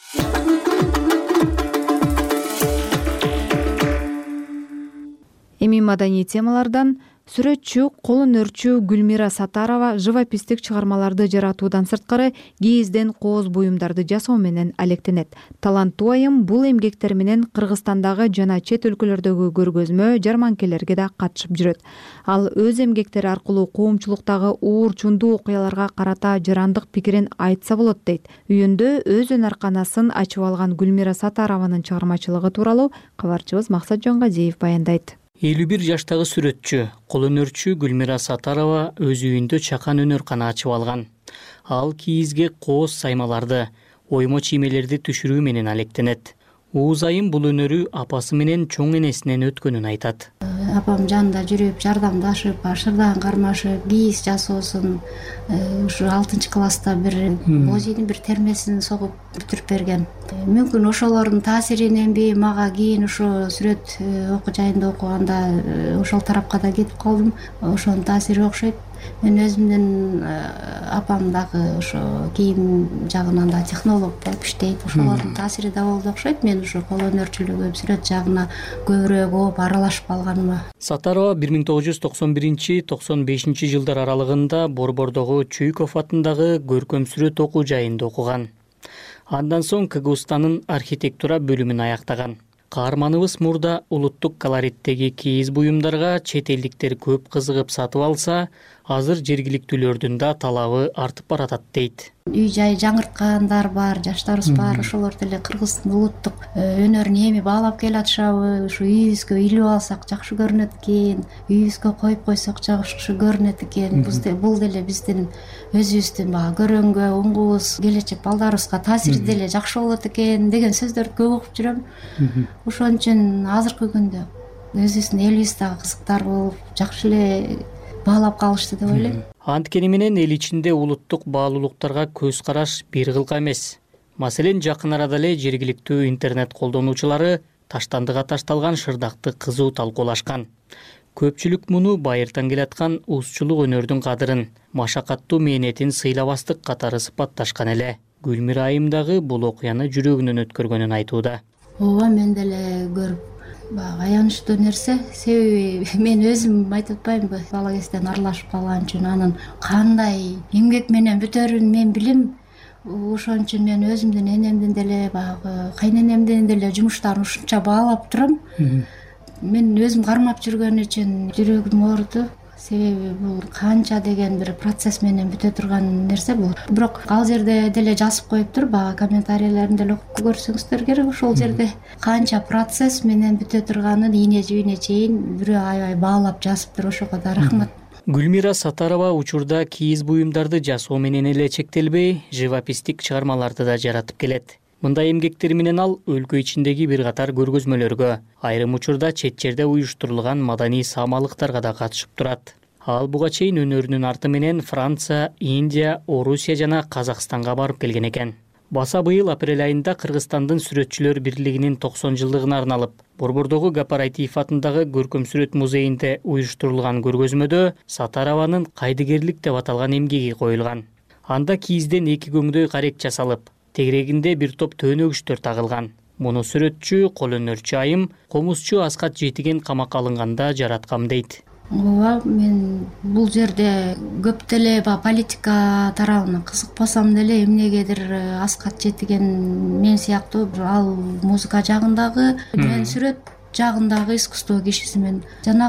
S2: Эми маданий темалардан сүрөтчү, кол өнөрчү Гүлмира Сатарова живописттик чыгармаларды жаратуудан сырткары кийизден кооз буюмдарды жасоо менен алектенет. Таланттуу айым бул эмгектер менен Кыргызстандагы жана чет өлкөлөрдөгү көргөзмө, жарманкелерге да катышып жүрөт. Ал өз эмгектери аркылуу коомчулуктагы уур чундуу окуяларга карата жарандык пикирин айтса болот дейт. Үйүндө өз өнөр-канасын ачып алган Гүлмира Сатарованын чыгармачылыгы тууралуу кабарчыбыз Максат Жонгазиев баяндайт.
S1: 51 жаштагы сүрөтчү, кол өнөрчү Гүлмира Сатарова өз үйүндө чакан өнөр-кана ачып алган. Ал кийизге кооз саймаларды, оймо чиймелерди түшүрүү менен алектенет. Ууз айым бул өнөрү апасы менен чоң энесинен өткөнүн айтат.
S16: Апам жанында жүрүп, жардамдашып, шырдан кармашып, кийиз жасоосун ушу 6-класста бир бозинин бир термесин согуп бүтүрүп берген. Мүмкүн ошолордун таасириненби мага кийин ошо сүрөт окуу жайында окуганда ошол тарапка да кетип калдым. Ошонун таасири окшойт. Мен өзүмдүн апам дагы ошо кийим жагынан да технолог болуп иштейт. Ошолордун таасири да болду окшойт. Мен ошо кол өнөрчүлүгү, сүрөт жагына көбүрөөк оп аралашып калганыма.
S1: Сатарова 1991-95 жылдар аралыгында Борбордогу Чуйков атындагы көркөм сүрөт окуу жайында окуган. Андан соң КГУстанын архитектура бөлүмүн аяктаган. Каарманыбыз мурда улуттук колориттеги кийиз буюмдарга чет элдиктер көп кызыгып сатып алса, азыр жергиликтүүлөрдүн да талабы артып баратат дейт.
S16: Үй жай жаңырткандар бар, жаштарыбыз бар, ошолор деле Кыргыздын улуттук өнөрүн эми баалап келатышабы, ушу үйүбүзгө илип алсак жакшы көрүнөт экен, үйүбүзгө коюп койсок жакшы көрүнөт экен. Бул деле биздин өзүбүздүн баягы көрөнгө, уңгубуз, келечек балдарыбызга таасири деле жакшы болот экен деген сөздөрдү көп окуп жүрөм. Ошон үчүн азыркы күндө өзүбүздүн элибиз дагы кызыктар болуп, жакшы эле баалап калышты деп ойлойм.
S1: Анткени менен эл ичинде улуттук баалуулуктарга көз караш бир кылка эмес. Маселен, жакын арада эле жергиликтүү интернет колдонуучулары таштандыга ташталган шырдакты кызуу талкуулашкан. Көпчүлүк муну байыртан келаткан узчулук өнөрдүн кадырын, машакаттуу мээнетин сыйлабастык катары сыпатташкан эле. Гүлмира айым дагы бул окуяны жүрөгүнөн өткөргөнүн айтууда.
S16: Ооба, мен деле көрүп аянычтуу нерсе. Себеби мен өзүм айтып атпаймынбы, бала кезден аралашып калган үчүн анын кандай эмгек менен бүтөрүн мен билем. Ошон үчүн мен өзүмдүн энемдин деле, баягы кайненемдин деле жумуштарын ушунча баалап турам. Мен өзүм кармап жүргөн үчүн жүрөгүм ооруду. Себеби бул канча деген бир процесс менен бүтө турган нерсе бул. Бирок ал жерде деле жазып коюптур, баягы комментарийлерин деле окуп көрсөңүздөр керек. Ошол жерде канча процесс менен бүтө турганын ийне жибине чейин бирөө аябай баалап жазыптыр. Ошого да рахмат.
S1: Гүлмира Сатарова учурда кийиз буюмдарды жасоо менен эле чектелбей, живописдик чыгармаларды да жаратып келет. Мындай эмгектери менен ал өлкө ичиндеги бир катар көргөзмөлөргө, айрым учурда чет жерде уюштурулган маданий саамалыктарга да катышып турат. Ал буга чейин өнөрүнүн арты менен Франция, Индия, Орусия жана Казакстанга барып келген экен. Баса быйыл апрель айында Кыргызстандын сүрөтчүлөр бирлигинин 90 жылдыгына арналып, Борбордогу Гапарайтиев атындагы Көркөм сүрөт музейинде уюштурулган көргөзмөдө Сатарованын кайдыгерлик деп аталган эмгеги коюлган. Анда кийизден 2 көңдөй карек жасалып, тегерегинде бир топ төөнөгүчтөр тагылган. Муну сүрөтчү, кол өнөрчү Айым, комузчу Аскат Жетиген камакка алынганда жараткам дейт.
S16: Ооба, мен бул жерде көп деле политика тарабына кызыкпасам деле эмнегедир Аскат Жетиген мен сыяктуу ал музыка жагындагы, мен сүрөт жагындагы искусство кишисимин.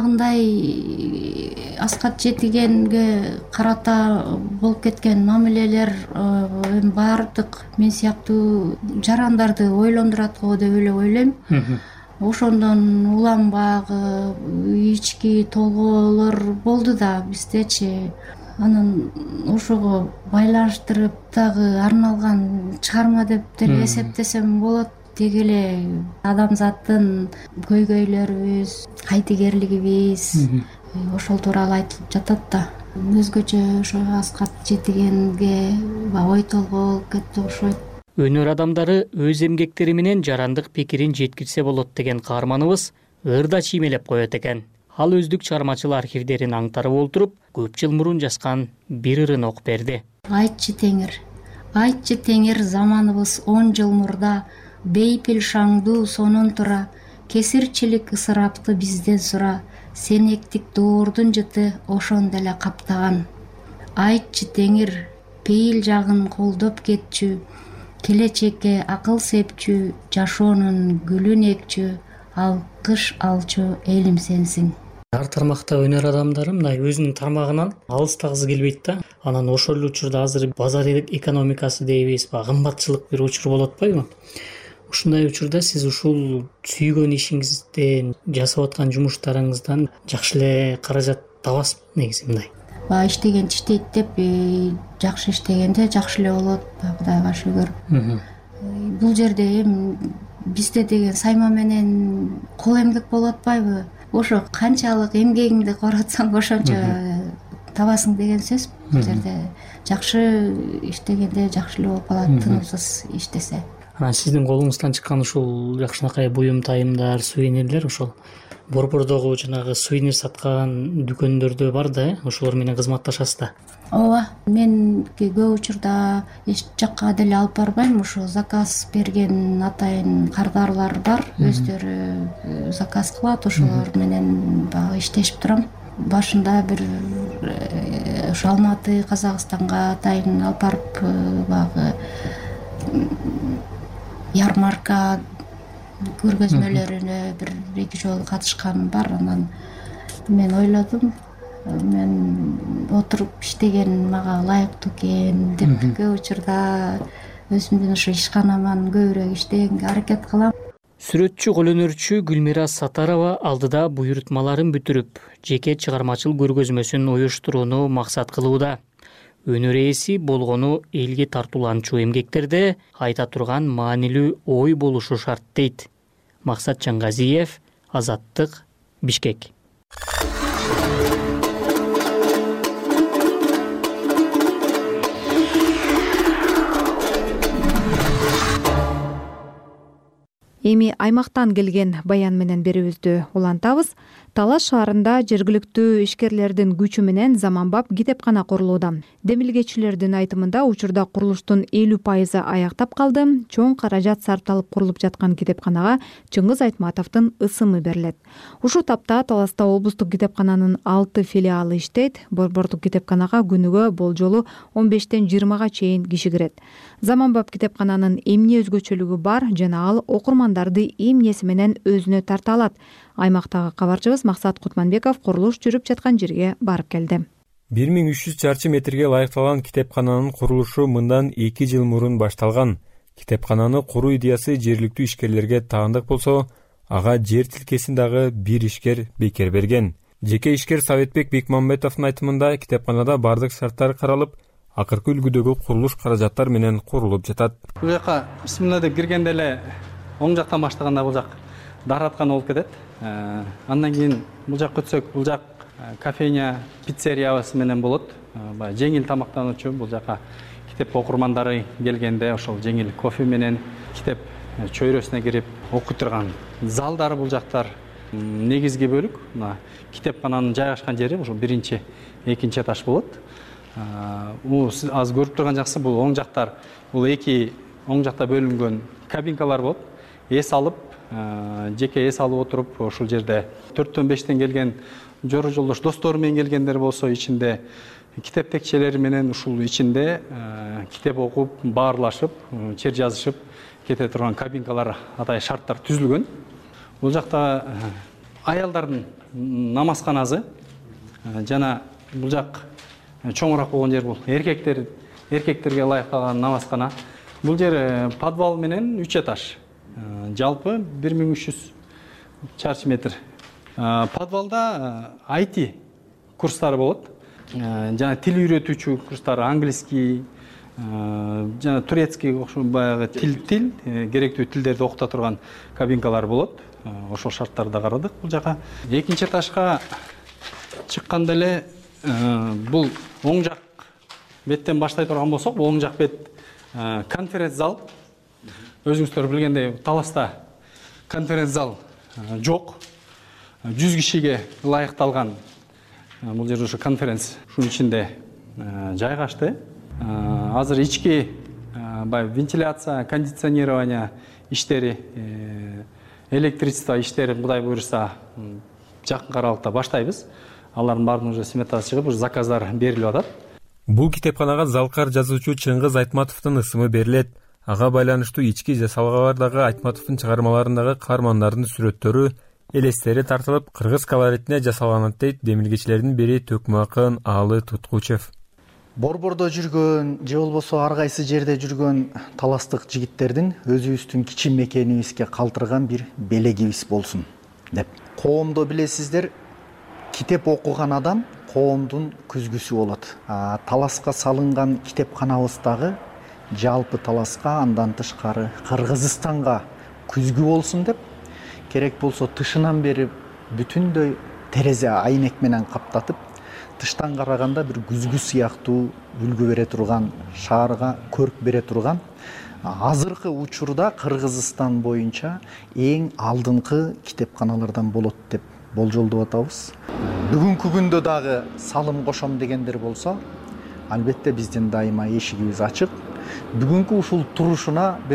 S16: Жанагындай Аскат Жетигенге карата болуп кеткен мамилелер баардык мен сыяктуу жарандарды ойлондурат го деп эле ойлойм. Ошондон улам баягы ички толгоолор болду да биздечи. Анан ошого байланыштырып дагы арналган чыгарма деп деле эсептесем болот. Деги эле адамзаттын көйгөйлөрүбүз, кайдыгерлигибиз ошол тууралуу айтылып жатат да. Өзгөчө ошо Аскат Жетигенге ой толгоо болуп кетти окшойт.
S1: Өнөр адамдары өз эмгектери менен жарандык пикирин жеткирсе болот деген каарманыбыз ырда чиймелеп коет экен. Ал өздүк чыгармачыл архивдерин аңтарып олтуруп, көп жыл мурун жазган бир ырын окуп берди.
S16: Айтчы теңир, заманыбыз 10 жыл мурда, бейпил шаңдуу сонун тура, кесирчилик ысырапты бизден сура, сенектик доордун жыты ошон деле каптаган. Айтчы теңир, пейил жагын колдоп кетчү, келечекке акыл сепчү, жашоонун гүлүн экчү, ал кыш алчу элим сенсиң.
S1: Ар тармакта өнөр адамдары мындай өзүнүн тармагынан алыстагысы келбейт да. Анан ошол эле учурда азыр базар экономикасы дейбиз, кымбатчылык бир учур болуп атпайбы? Ушундай учурда сиз ушул сүйгөн ишиңизден, жасап аткан жумуштарыңыздан жакшы эле каражат табасызбы негизи мындай?
S16: Иштеген иштейт деп, жакшы иштегенде жакшы эле болот, Кудайга шүгүр. Бул жерде бизде деген сайма менен кол эмгек болуп атпайбы? Ошо канчалык эмгегиңди коротсоң ошончо табасың деген сөз. Бул жерде жакшы иштегенде жакшы эле болуп калат, тынымсыз иштесе.
S1: Анан сиздин колуңуздан чыккан ушул жакшынакай буюм тайымдар, сувенирлер ошол Борбордогу жанагы сувенир саткан дүкөндөрдө бар да, ошолор менен кызматташасыз да.
S16: Ооба, мен көп учурда эч жакка деле алып барбайм, ошо заказ берген атайын кардарлар бар, өздөрү заказ кылат, ошолор менен баягы иштешип турам. Башында бир ошо Алматы, Казакстанга атайын алып барып баягы ярмарка көргөзмөлөрүнө бир 2 жолу катышканым бар. Анан мен ойлодум, мен отуруп иштеген мага ылайыктуу экен деп көп учурда өзүмдүн ошо ишканаман көбүрөөк иштегенге аракет кылам.
S1: Сүрөтчү, кол өнөрчү Гүлмира Сатарова алдыда буйрутмаларын бүтүрүп, жеке чыгармачыл көргөзмөсүн уюштурууну максат кылууда. Өнөр ээси болгону элге тартууланчу эмгектерде айта турган маанилүү ой болушу шарт дейт. Максат Жаңгазиев, Азаттык, Бишкек.
S2: Эми аймактан келген баян менен берүүбүздү улантабыз. Талас шаарында жергиликтүү ишкерлердин күчү менен заманбап китепкана курулууда. Демилгечилердин айтымында учурда курулуштун 50% аяктап калды. Чоң каражат сарпталып курулуп жаткан китепканага Чыңгыз Айтматовдун ысымы берилет. Ушул тапта Таласта облустук китепкананын 6 филиалы иштейт. Борбордук китепканага күнүгө болжолу 15-тен 20-га чейин киши кирет. Заманбап китепкананын эмне өзгөчөлүгү бар жана ал окурмандарды эмнеси менен өзүнө тарта алат? Аймактагы кабарчыбыз Максат Кутманбеков курулуш жүрүп жаткан жерге барып келди.
S17: 1300 чарчы метрге ылайыкталган китепкананын курулушу мындан 2 жыл мурун башталган. Китепкананы куруу идеясы жергиликтүү ишкерлерге таандык болсо, ага жер тилкесин дагы бир ишкер бекер берген. Жеке ишкер Советбек Бекмамбетовдун айтымында китепканада бардык шарттар каралып, акыркы үлгүдөгү курулуш каражаттар менен курулуп жатат.
S18: Бул жака бисмилла деп киргенде эле оң жактан баштаганда бул жак дараткан болуп кетет. Андан кийин бул жакка өтсөк, бул жак кофейня, пиццериябыз менен болот. Баягы жеңил тамактануучу, бул жака китеп окурмандары келгенде ошол жеңил кофе менен китеп чөйрөсүнө кирип окуй турган залдар бул жактар. Негизги бөлүк мына китепкананын жайгашкан жери ошол биринчи, экинчи этаж болот. Сиз аз көрүп турган жаксы, бул оң жактар, бул эки оң жакта бөлүнгөн кабинкалар болот. Эс алып, жеке эс алып отуруп, ошол жерде 4-төн 5тен келген жора жолдош достору менен келгендер болсо, ичинде китеп текчелери менен ушул ичинде китеп окуп, баарлашып, чер жазышып кете турган кабинкалар атай шарттар түзүлгөн. Бул жакта аялдардын намазканасы жана бул жак чоңураак болгон жер, бул эркектерге ылайыкталган намазкана. Бул жер подвал менен 3 этаж. Жалпы 1300 чарчы метр. Подвалда IT курстары болот. Жана тил үйрөтүүчү курстары, английский, жана турецкий баягы тил керектүү тилдерди окута турган кабинкалар болот. Ошол шарттарды карадык бул жака. Экинчи этажга чыкканда эле бул оң жак беттен баштай турган болсок, бул оң жак бет конференц зал. Өзүңүздөр билгендей, Таласта конференц зал жок. 100 кишиге ылайыкталган бул жер ушу конференц ушунун ичинде жайгашты. Азыр ички вентиляция, кондиционирование иштери, электричество иштери Кудай буйруса жакын аралыкта баштайбыз. Алардын баарынын уже сметасы чыгып, уже заказдар берилип атат.
S17: Бул китепканага залкар жазуучу Чыңгыз Айтматовдун ысымы берилет. Ага байланыштуу ички жасалгалардагы Айтматовдун чыгармаларындагы каармандардын сүрөттөрү, элестери тартылып, кыргыз колоритине жасалган дейт демилгечилердин бири Төкмакын Аалы Туткучев.
S19: Борбордо жүргөн же болбосо ар кайсы жерде жүргөн таластык жигиттердин өзүбүздүн кичи мекенибизге калтырган бир белегибиз болсун деп. Коомдо билесиздер, китеп окуган адам коомдун күзгүсү болот. Таласка салынган китепканабыздагы жалпы Таласка, андан тышкары Кыргызстанга күзгү болсун деп, керек болсо тышынан берип бүтүндөй терезе айнек менен каптатып, тыштан караганда бир күзгү сыяктуу үлгү бере турган, шаарга көрк бере турган, азыркы учурда Кыргызстан боюнча эң алдыңкы китепканалардан болот деп болжолдоп атабыз. Бүгүнкү күндө дагы салым кошом дегендер болсо, албетте биздин дайыма эшигибиз ачык. Бүгүнкү ушул турушуна бир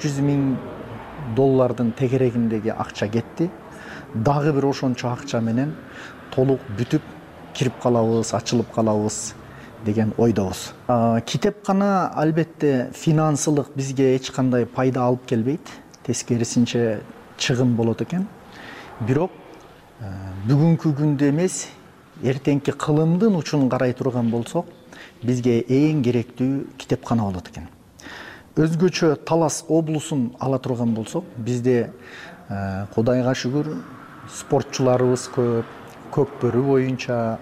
S19: $400,000 тегерегиндеги акча кетти. Дагы бир ошончо акча менен толук бүтүп кирип калабыз, ачылып калабыз деген ойдобуз. Китепкана албетте финансылык бизге эч кандай пайда алып келбейт, тескерисинче чыгым болот экен. Бирок бүгүнкү күндө эмес, эртеңки кылымдын учун карай турган болсок, бизге эң керектүү китепкана болот экен. Өзгөчө Талас облусун ала турган болсок, бизде Кудайга шүгүр спортчуларыбыз көп, көкбөрү боюнча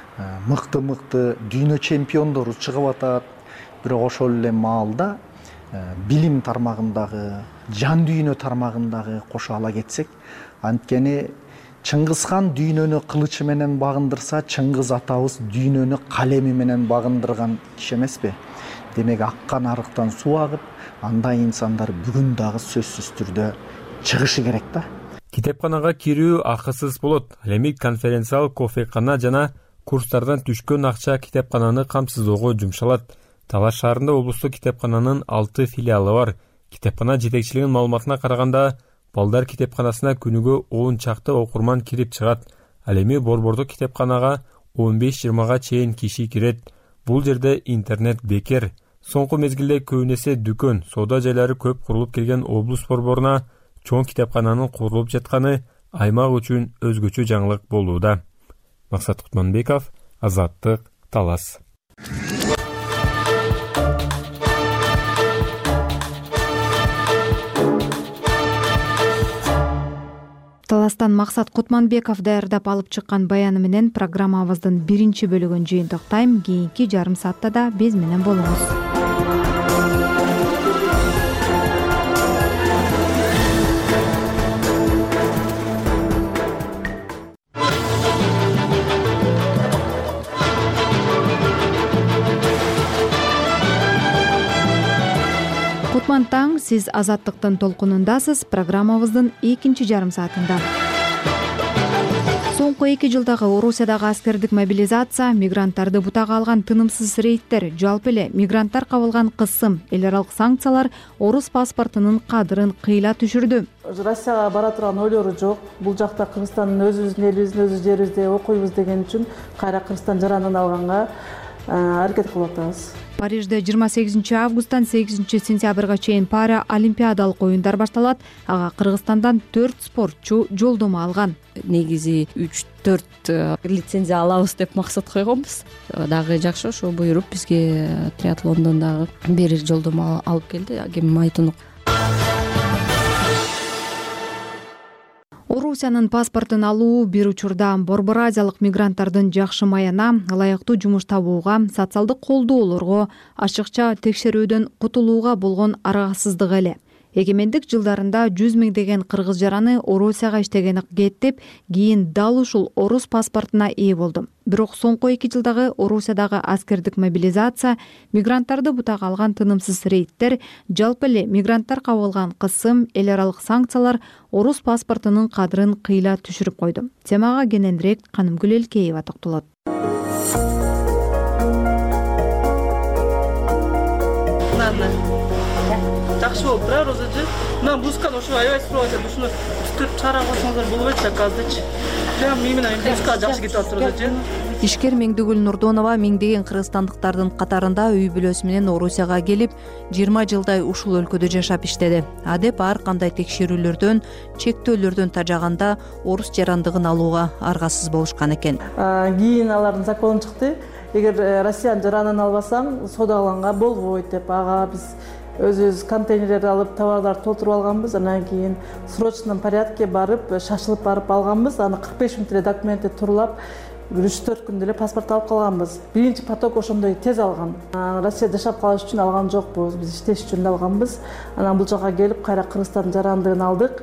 S19: мыкты дүйнө чемпиондору чыгып атат. Бирок ошол эле маалда билим тармагындагы, жан дүйнө тармагындагы кошо ала кетсек, анткени Чыңгызхан дүйнөнү кылычы менен багындырса, Чыңгыз атабыз дүйнөнү калеми менен багындырган киши эмеспи? Демек, аккан арыктан суу агып, андай инсандар бүгүн дагы сөзсүз түрдө чыгышы керек да.
S17: Китепканага кирүү акысыз болот. Ал эми конференциал, кофекана жана курстардан түшкөн акча китепкананы камсыздоого жумшалат. Талаш шаарында облустук китепкананын 6 филиалы бар. Китепкана жетекчилигинин маалыматына караганда, балдар китепканасына күнүгө 10 чакты окурман кирип чыгат. Ал эми борбордук китепканага 15-20га чейин киши кирет. Бул жерде интернет бекер. Соңку мезгилде көбүнесе дүкөн, соода жайлары көп курулуп келген облус борборуна чоң китепкананын курулуп жатканы аймак үчүн өзгөчө жаңылык болууда. Максат Кутманбеков, Азаттык, Талас.
S2: Таласта Кыргызстан Максат Кутманбеков даярдап алып чыккан баяны менен программабыздын биринчи бөлүгүн жыйынтыктайм. Кийинки жарым саатта да биз менен болуңуз. Кутман таң, сиз Азаттыктын толкунундасыз. Программабыздын экинчи жарым саатында. Соңку 2 жылдагы Орусиядагы аскердик мобилизация, мигранттарды бутага алган тынымсыз рейдтер, жалпы эле мигранттар кабылган кысым, эл аралык санкциялар орус паспортунун кадырын кыйла түшүрдү.
S20: Россияга бара турган ойлору жок. Бул жакта Кыргызстандын өзүбүздүн элибиздин өз жерибизде окуйбуз деген үчүн кайра Кыргызстан жарандыгын алганга аракет кылып атабыз.
S2: Парижде 28 августтан 8 сентябрга чейин пара олимпиадалык оюндар башталат. Ага Кыргызстандан 4 спортчу жолдомо алган.
S21: Негизи 3-4 лицензия алабыз деп максат койгонбуз. Дагы жакшы ошо буйруп бизге триатлондон дагы бир жолдомо алып келди. Агем Айтунук.
S2: Орусиянын паспортун алуу бир учурда Борбор Азиялык мигранттардын жакшы маяна, ылайыктуу жумуш табууга, социалдык колдоолорго, ачыкча текшерүүдөн кутулууга болгон аргасыздык эле. Эгемендик жылдарында 100 миңдеген кыргыз жараны Орусияга иштегени кеттип, кийин дал ушул орус паспортуна ээ болду. Бирок соңку 2 жылдагы Орусиядагы аскердик мобилизация, мигранттарды бутага алган тынымсыз рейдтер, жалпы эле мигранттар кабылган кысым, эл аралык санкциялар орус паспортунун кадырын кыйла түшүрүп койду. Темага кененирээк Канымгүл Элкеева токтолот.
S20: Жакшы болуп турабы Розажы? Мына блузканы ошо аябай сурап атат. Ушуну түтүп чыгара койсоңуздар болбойт да казырчы. Прям менен блузка жакшы кетип атат Розажы.
S22: Ишкер Меңдигүл Нурдонова миңдеген кыргызстандыктардын катарында үй бүлөсү менен Орусияга келип, 20 жылдай ушул өлкөдө жашап иштеди. Адеп ар кандай текшерүүлөрдөн, чектөөлөрдөн тажаганда орус жарандыгын алууга аргасыз болушкан экен.
S20: Кийин алардын закону чыкты. Эгер Россиянын жаранын албасаң, соодалаганга болбойт деп. Ага биз өзүбүз контейнерлерди алып, товарларды толтуруп алганбыз. Анан кийин срочном порядке барып, шашылып барып алганбыз. Аны 45 мүнөт эле документти турлап, 3-4 күндө эле паспорт алып калганбыз. Биринчи поток ошондой тез алган. Россияда жашап калыш үчүн алган жокпуз. Биз иштеш үчүн алганбыз. Анан бул жака келип, кайра Кыргызстандын жарандыгын алдык.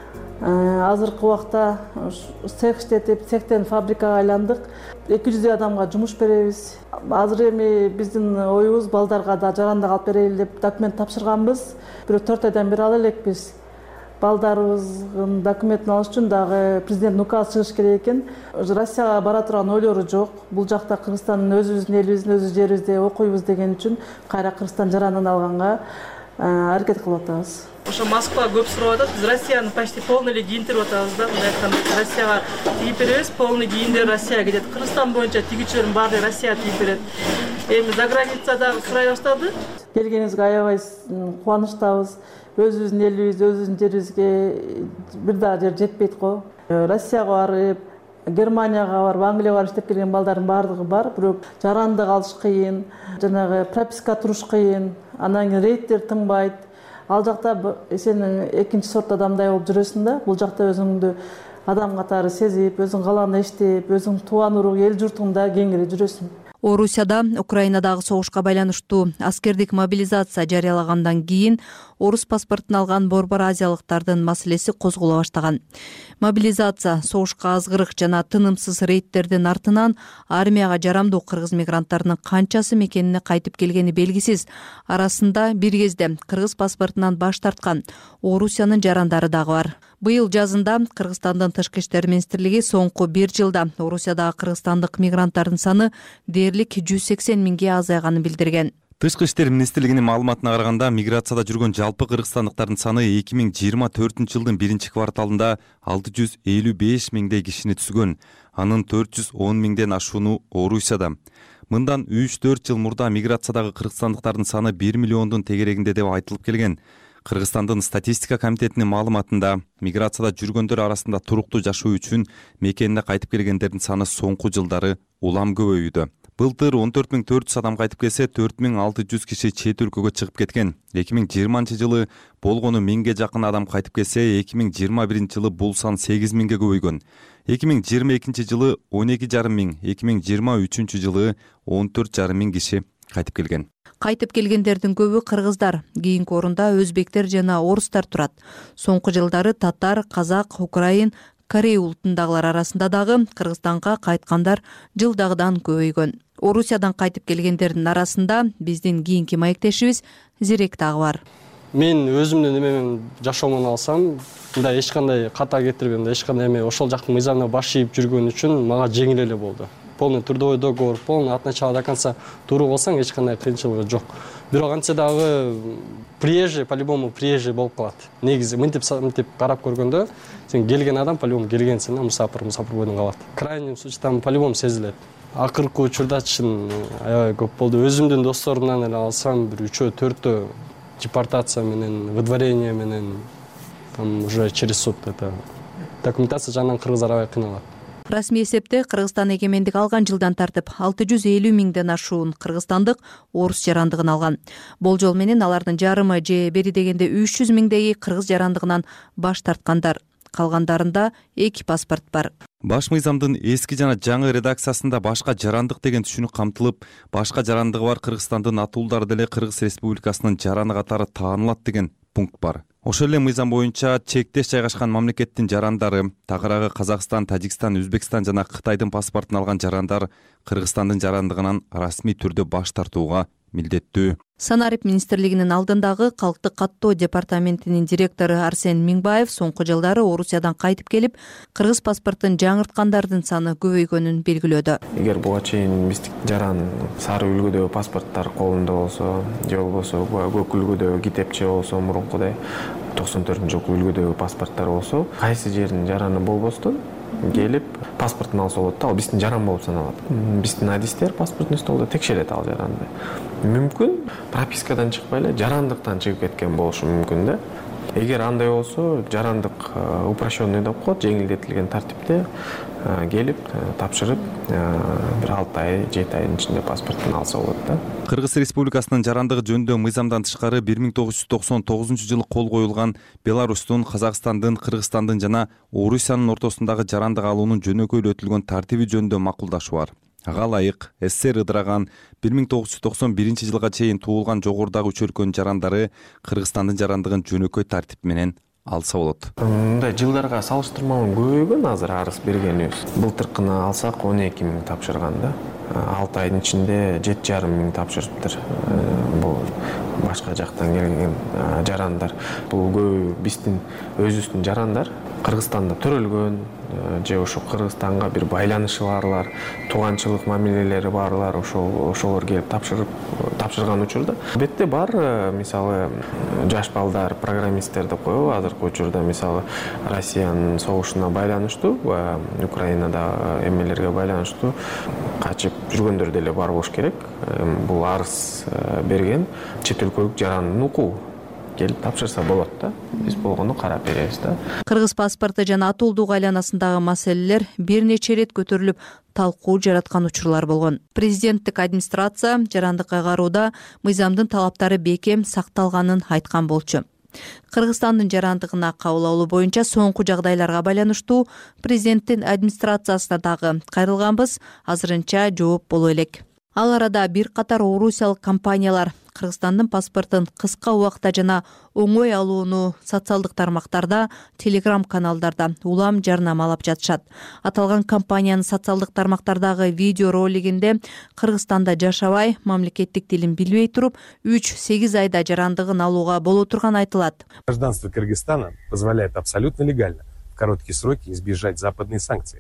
S20: Азыркы убакта цех иштетип, цехтен фабрикага айландык. 200 адамга жумуш беребиз. Азыр эми биздин оюбуз балдарга да жарандык алып берели деп документ тапшырганбыз. Бирок 4 айдан бери ала элекпиз. Балдарыбыздын документин алыш үчүн дагы президент указ чыгыш керек экен. Россияга бара турган ойлору жок. Бул жакта Кыргызстандын өзүбүздүн элибиздин өз жерибизде окуйбуз деген үчүн кайра Кыргызстан жарандыгын алганга аракет кылып атабыз. Ошо Москва көп сурап атат. Биз Россияны почти полный эле кийинтирип атабыз да. Мындай айтканда Россияга тигип беребиз, полный кийиндер Россияга кетет. Кыргызстан боюнча тигүүчүлөрдүн баары Россияга тигип берет. Эми за границадагы сурай баштады. Келгениңизге аябай кубанычтабыз. Өзүбүздүн элибиз, өзүбүздүн жерибизге бир да жер жетпейт го. Россияга барып, Германияга барып, Англияга барып иштеп келген балдардын баардыгы бар, бирок жарандык алыш кыйын, жанагы прописка туруш кыйын, анан кийин рейдтер тынбайт. Ал жакта сен экинчи сорт адамдай болуп жүрөсүң да. Бул жакта өзүңдү адам катары сезип, өзүң калаган иштеп, өзүң тууган урук, эл журтуңда кеңири жүрөсүң.
S22: Орусияда Украинадагы согушка байланыштуу аскердик мобилизация жарыялагандан кийин орус паспортун алган Борбор Азиялыктардын маселеси козголо баштаган. Мобилизация, согушка азгырык жана тынымсыз рейдтердин артынан армияга жарамдуу кыргыз мигранттарынын канчасы мекенине кайтып келгени белгисиз. Арасында бир кезде кыргыз паспортунан баш тарткан Орусиянын жарандары дагы бар. Быйыл жазында Кыргызстандын Тышкы иштер министрлиги соңку 1 жылда Орусиядагы кыргызстандык мигранттардын саны дээрлик 180 миңге азайганын билдирген.
S23: Тышкы иштер министрлигинин маалыматына караганда, миграцияда жүргөн жалпы кыргызстандыктардын саны 2024 жылдын 1 кварталында 655 миңдей кишини түзгөн. Анын 410 миңден ашууну Орусияда. Мындан 3-4 жыл мурда миграциядагы кыргызстандыктардын саны 1 миллиондун тегерегинде деп айтылып келген. Кыргызстандын статистика комитетинин маалыматында миграцияда жүргөндөр арасында туруктуу жашоо үчүн мекенине кайтып келгендердин саны соңку жылдары улам көбөйүүдө. Былтыр 14.400 адам кайтып келсе, 4.600 киши чет өлкөгө чыгып кеткен. 2020 жылы болгону 1000ге жакын адам кайтып келсе, 2021 жылы бул сан 8000ге көбөйгөн. 2022 жылы 12,5 миң, 2023 жылы 14,5 миң киши кайтып келген.
S22: Кайтып келгендердин көбү кыргыздар, кийинки орунда өзбектер жана орустар турат. Соңку жылдары татар, казак, украин, корей улутундагылар арасында дагы Кыргызстанга кайткандар жылдагыдан көбөйгөн. Орусиядан кайтып келгендердин арасында биздин кийинки маектешибиз Зирек дагы бар.
S3: Мен өзүмдүн эмемен жашоомун алсам, мындай эч кандай ката кетирбей, мындай эч кандай эме ошол жактын мыйзамына баш ийип жүргөн үчүн мага жеңил эле болду. Полный трудовой договор, полный от начала до конца туру болсаң эч кандай кыйынчылыгы жок. Бирок антсе дагы приезжий, по-любому приезжий болуп калат. Негизи мынтип карап көргөндө, сен келген адам по-любому келгенсиң, мусафир бойдон калат. Крайний случай там по-любому сезилет. Акыркы учурда чын аябай көп болду. Өзүмдүн досторумдан эле алсам, бир 3-4 депортация менен, выдворение менен, там уже через суд это документация жагынан кыргыздар аябай кыйналат.
S22: Расмий эсепте Кыргызстан эгемендик алган жылдан тартып 650 миңден ашуун кыргызстандык орус жарандыгын алган. Болжол менен алардын жарымы же бери дегенде 300 миңдеги кыргыз жарандыгынан баш тарткандар. Калгандарында 2 паспорт бар.
S23: Баш мыйзамдын эски жана жаңы редакциясында башка жарандык деген түшүнүк камтылып, башка жарандыгы бар Кыргызстандын атуулдары деле Кыргыз Республикасынын жараны катары таанылат деген пункт бар. Ошол эле мыйзам боюнча чектеш жайгашкан мамлекеттин жарандары, тагыраагы Казакстан, Тажикстан, Өзбекстан жана Кытайдын паспортун алган жарандар Кыргызстандын жарандыгынан расмий түрдө баш тартууга милдеттүү.
S22: Санарип министрлигинин алдындагы калктык каттоо департаментинин директору Арсен Миңбаев соңку жылдары Орусиядан кайтып келип, кыргыз паспортун жаңырткандардын саны көбөйгөнүн белгилөөдө.
S5: Эгер буга чейин биздин жаран сары үлгүдөгү паспорттор колунда болсо, же болбосо көк үлгүдөгү китепче болсо, мурункудай 94-жылкы үлгүдөгү паспорттор болсо, кайсы жердин жараны болбостон келип паспортун алса болот да, ал биздин жаран болуп саналат. Биздин адистер паспорттун столдо текшерет ал жаранды. Мүмкүн пропискадан чыкпай эле жарандыктан чыгып кеткен болушу мүмкүн да. Эгер андай болсо, жарандык упрощенный деп коет, жеңилдетилген тартипте келип тапшырып, бир 6 ай, 7 айдын ичинде паспортун алса болот да.
S23: Кыргыз Республикасынын жарандыгы жөнүндө мыйзамдан тышкары 1999-жылы кол коюлган Беларустун, Казакстандын, Кыргызстандын жана Орусиянын ортосундагы жарандык алуунун жөнөкөйлөтүлгөн тартиби жөнүндө макулдашуу бар. Ага ылайык СССР ыдыраган 1991 жылга чейин туулган жогорудагы 3 өлкөнүн жарандары Кыргызстандын жарандыгын жөнөкөй тартип менен алса болот.
S5: Мындай жылдарга салыштырмалуу көбөйгөн азыр арыз бергенибиз. Былтыркыны алсак 12 миң тапшырган да. 6 айдын ичинде 7,5 миң тапшырыптыр. Бул башка жактан келген жарандар. Бул көбү биздин өзүбүздүн жарандар. Кыргызстанда төрөлгөн же ошо Кыргызстанга бир байланышы барлар, тууганчылык мамилелери барлар, ошолор келип тапшырган учурда. Бетте бар, мисалы, жаш балдар, программисттер деп коебу, азыркы учурда мисалы Россиянын согушуна байланыштуу, Украинада эмелерге байланыштуу качып жүргөндөр деле бар болуш керек. Бул арыз берген чет өлкөлүк жарандын укугу. Келип тапшырса болот да. Биз болгону карап беребиз да.
S22: Кыргыз паспорту жана атуулдук айланасындагы маселелер бир нече ирет көтөрүлүп, талкуу жараткан учурлар болгон. Президенттик администрация жарандыкка кароодо мыйзамдын талаптары бекем сакталганын айткан болчу. Кыргызстандын жарандыгына кабыл алуу боюнча соңку жагдайларга байланыштуу президенттин администрациясына дагы кайрылганбыз, азырынча жооп боло элек. Ал арада бир катар орусиялык компаниялар Кыргызстандын паспортун кыска убакта жана оңой алууну социалдык тармактарда, телеграм-каналдарда улам жарнамалап жатышат. Аталган компаниянын социалдык тармактардагы видео ролигинде Кыргызстанда жашабай, мамлекеттик тилин билбей туруп, 3-8 айда жарандыгын алууга боло турганы айтылат.
S7: Гражданство Кыргызстана позволяет абсолютно легально в короткие сроки избежать западной санкции.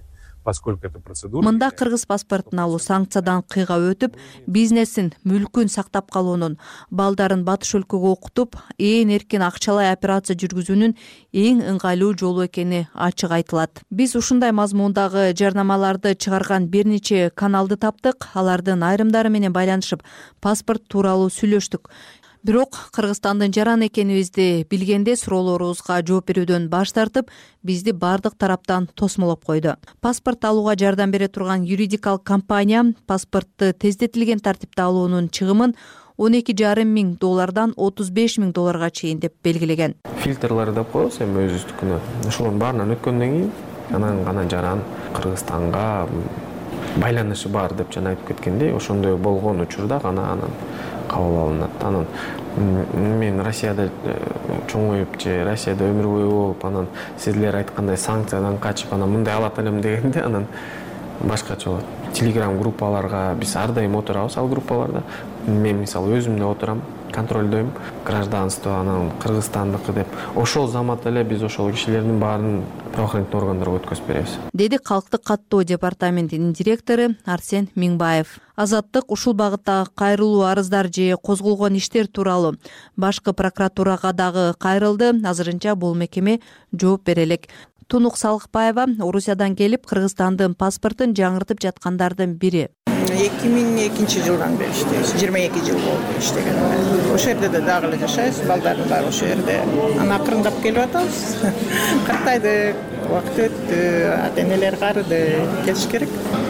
S22: Мында кыргыз паспортун алуу санкциядан кыйга өтүп, бизнесин, мүлкүн сактап калуунун, балдарын батыш өлкөгө окутуп, эркин акчалай операция жүргүзүүнүн эң ыңгайлуу жолу экени ачык айтылат. Биз ушундай мазмундагы жарнамаларды чыгарган бир нече каналды таптык, алардын айрымдары менен байланышып, паспорт тууралуу сүйлөштүк. Бирок Кыргызстандын жаран экенибизди билгенде суроолорубузга жооп берүүдөн баш тартып, бизди бардык тараптан тосмолоп койду. Паспорт алууга жардам бере турган юридикалык компания паспортту тездетилген тартипте алуунун чыгымын $12,5 миң $35,000 чейин деп белгилеген.
S5: Фильтрлар деп коебуз эми өзүбүздүкүнө. Ошолордун баарынан өткөндөн кийин анан гана жаран Кыргызстанга байланышы бар деп жана айтып кеткендей, ошондой болгон учурда гана анан кабыл алынат. Анан мен Россияда чоңоюп же Россияда өмүр бою болуп, анан силер айткандай санкциядан качып, анан мындай алат элем дегенде анан башкача болот. Телеграм группаларга биз ар дайым отурабыз, ал группаларда. Мен мисалы өзүм да отурам, контролдойм, гражданство анан Кыргызстандыкы деп. Ошол заматта эле биз ошол кишилердин баарын правоохранительный органдарга өткөзүп беребиз.
S22: Деди Калктык каттоо департаментинин директору Арсен Миңбаев. Азаттык ушул багыттагы кайрылуу арыздар же козголгон иштер тууралуу башкы прокуратурага дагы кайрылды. Азырынча бул мекеме жооп бере элек. Тунук Салыкбаева Орусиядан келип Кыргызстандын паспортун жаңыртып жаткандардын бири.
S6: 2002-жылдан бери иштейбиз. 22 жыл болду иштеген. Ошол жерде да дагы эле жашайбыз, балдардын баары ошол жерде. Аны акырындап келип атабыз. Картайды, убакыт өттү, ата-энелер карыды, келиш керек.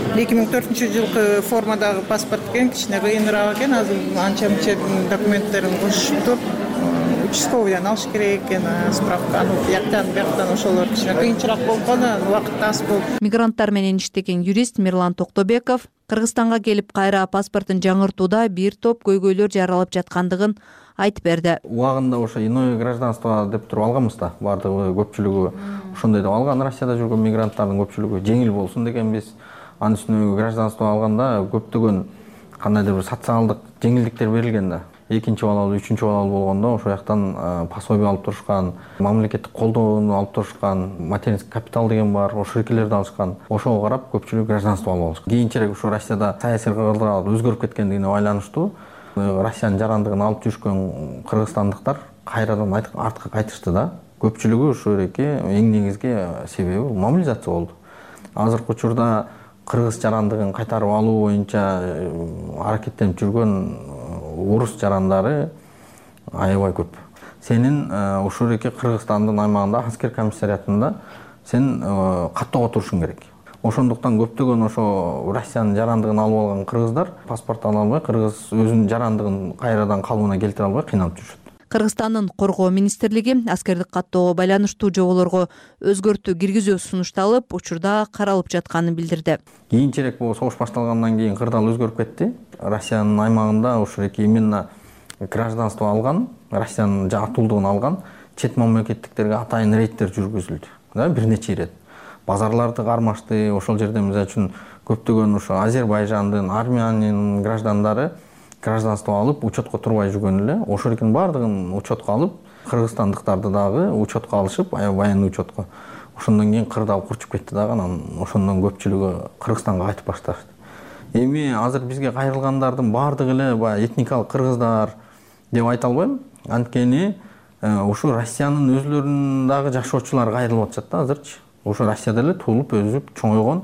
S6: 2004-жылкы формадагы паспорт экен, кичине кыйыныраак экен. Азыр анча-мынча документтерин кошуп туруп, участковыйдан алыш керек экен, справка, бияктан ошолор кичине кыйынчыраак болуп калды, убакыт аз болду.
S22: Мигранттар менен иштеген юрист Мирлан Токтобеков Кыргызстанга келип кайра паспортун жаңыртууда бир топ көйгөйлөр жаралып жаткандыгын айтып берди.
S8: Убагында ошо иное гражданство деп туруп алганбыз да, бардыгы көпчүлүгү ошондой деп алган. Россияда жүргөн мигранттардын көпчүлүгү жеңил болсун дегенбиз. Анын үстүнө гражданство алганда көптөгөн кандайдыр бир социалдык жеңилдиктер берилген да. Экинчи балалуу, үчүнчү балалуу болгондо ошол жактан пособие алып турушкан, мамлекеттик колдоону алып турушкан, материнский капитал деген бар, ошол эркелерди алышкан. Ошого карап көпчүлүк гражданство алып алышкан. Кийинчерээк ушу Россияда саясий кыргыздар өзгөрүп кеткендигине байланыштуу Россиянын жарандыгын алып жүрүшкөн кыргызстандыктар кайрадан артка кайтышты да. Көпчүлүгү ушул эки эң негизги себеби мобилизация болду. Азыркы учурда кыргыз жарандыгын кайтарып алуу боюнча аракеттенип жүргөн орус жарандары аябай көп. Сенин ушул эки Кыргызстандын аймагында аскер комиссариатында сен каттоого турушуң керек. Ошондуктан көптөгөн ошо Россиянын жарандыгын алып алган кыргыздар паспорт ала албай, кыргыз өзүнүн жарандыгын кайрадан калыбына келтире албай кыйналып жүрүшөт.
S22: Кыргызстандын коргоо министрлиги аскердик каттоого байланыштуу жоболорго өзгөртүү киргизүү сунушталып, учурда каралып жатканын билдирди.
S8: Кийинчерээк бул согуш башталгандан кийин кырдаал өзгөрүп кетти. Россиянын аймагында ушул эки именно гражданство алган, Россиянын атуулдугун алган чет мамлекеттиктерге атайын рейдтер жүргүзүлдү. Да, бир нече ирет. Базарларды кармашты. Ошол жерде мисалы үчүн көптөгөн ошо Азербайжандын, Армениянын граждандары гражданство алып, учетко турбай жүргөн эле. Ошол экенин баардыгын учетко алып, кыргызстандыктарды дагы учетко алышып, военный учетко. Ошондон кийин кырдаал курчуп кетти дагы, анан ошондон көпчүлүгү Кыргызстанга кайтып башташты. Эми азыр бизге кайрылгандардын баардыгы эле баягы этникалык кыргыздар деп айта албайм. Анткени ушу Россиянын өзүлөрүнүн дагы жашоочулары кайрылып атышат да азырчы. Ушу Россияда эле туулуп өсүп чоңойгон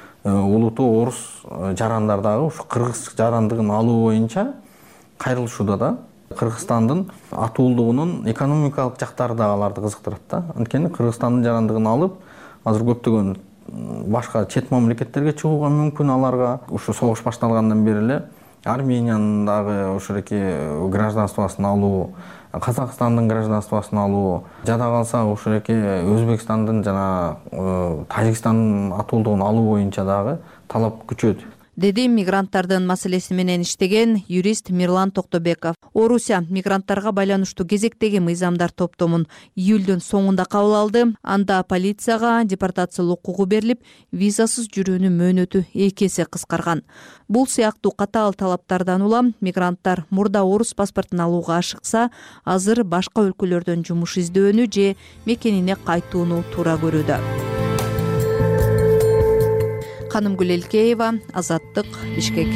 S8: улуттуу орус жарандар дагы ушу кыргыз жарандыгын алуу боюнча кайрылышууда да. Кыргызстандын атуулдугунун экономикалык жактары да аларды кызыктырат да. Анткени Кыргызстандын жарандыгын алып, азыр көптөгөн башка чет мамлекеттерге чыгууга мүмкүн аларга. Ушу согуш башталгандан бери эле Армениянын дагы ошол эки гражданствосын алуу, Казакстандын гражданствосын алуу, жада калса ошол эки Өзбекстандын жана Тажикстандын атуулдугун алуу боюнча дагы талап күчөйдү.
S22: Деди мигранттардын маселеси менен иштеген юрист Мирлан Токтобеков. Орусия мигранттарга байланыштуу кезектеги мыйзамдар топтомун июлдун соңунда кабыл алды. Анда полицияга депортациялоо укугу берилип, визасыз жүрүүнүн мөөнөтү 2 эсе кыскарган. Бул сыяктуу катаал талаптардан улам мигранттар мурда орус паспортун алууга ашыкса, азыр башка өлкөлөрдөн жумуш издөөнү же мекенине кайтууну туура көрүүдө. Канымгүл Элкеева, Азаттык, Бишкек.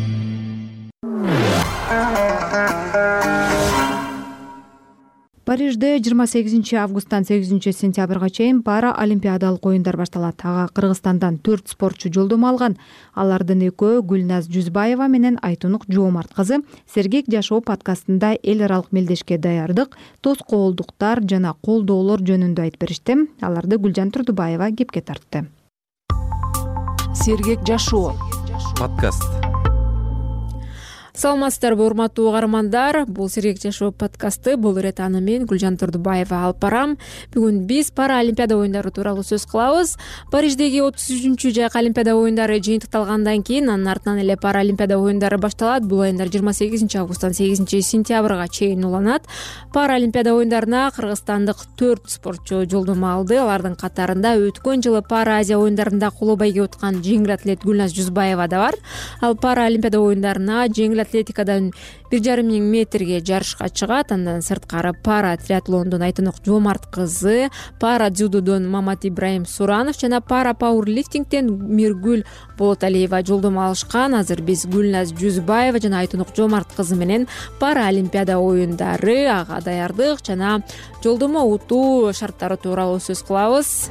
S22: Париж
S2: Парижде 28 августтан 8 сентябрга чейин пара олимпиадалык оюндар башталат. Ага Кыргызстандан 4 спортчу жолдомо алган. Алардын экөө Гүлназ Жүзбаева менен Айтунук Жоомарт кызы Сергек жашоо подкастында эл аралык мелдешке даярдык, тоскоолдуктар жана колдоолор жөнүндө айтып беришти. Аларды Гүлжан Турдубаева кепке тартты.
S15: Сергек жашоо
S23: подкаст.
S4: Саламатсыздарбы, урматтуу угармандар. Бул Сергек жашоо подкасты. Бул ирет аны мен Гүлжан Турдубаева алып барам. Бүгүн биз пара олимпиада оюндары тууралуу сөз кылабыз. Париждеги 33-чү жайкы олимпиада оюндары жыйынтыкталгандан кийин анын артынан эле пара олимпиада оюндары башталат. Бул оюндар 28 августтан 8 сентябрга чейин уланат. Пара олимпиада оюндарына кыргызстандык 4 спортчу жолдомо алды. Алардын катарында өткөн жылы пара Азия оюндарында коло байге уткан жеңил атлет Гүлназ Жүзбаева да бар. Ал пара олимпиада оюндарына жеңил атлетикадан 1,5 метрге жарышка чыгат. Андан сырткары пара триатлондон Айтунук Жоомарт кызы, пара дзюдодон Мамат Ибраим Суранов жана пара пауэрлифтингден Миргүл Болоталиева жолдомо алышкан. Азыр биз Гүлназ Жүзбаева жана Айтунук Жоомарт кызы менен пара олимпиада оюндары, ага даярдык жана жолдомо утуу шарттары тууралуу сөз кылабыз.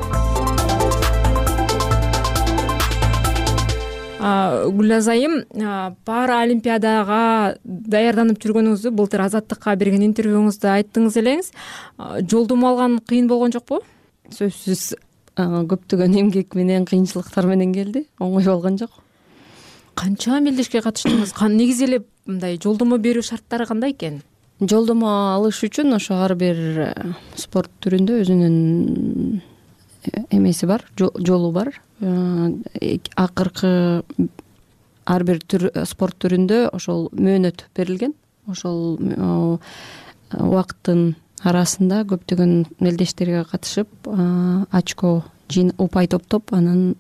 S4: Гүлназ айым, пара олимпиадага даярданып жүргөнүңүздү былтыр Азаттыкка берген интервьюңузда айттыңыз элеңиз. Жолдомо алган кыйын болгон жокпу?
S21: Сөзсүз көптөгөн эмгек менен, кыйынчылыктар менен келди. Оңой болгон жок.
S4: Канча мелдешке катыштыңыз? Негизи эле мындай жолдомо берүү шарттары кандай экен?
S21: Жолдомо алыш үчүн ошо ар бир спорт түрүндө өзүнүн эмеси бар, жолу бар. Акыркы ар бир спорт түрүндө ошол мөөнөт берилген. Ошол убакыттын арасында көптөгөн мелдештерге катышып, очко упай топтоп, анан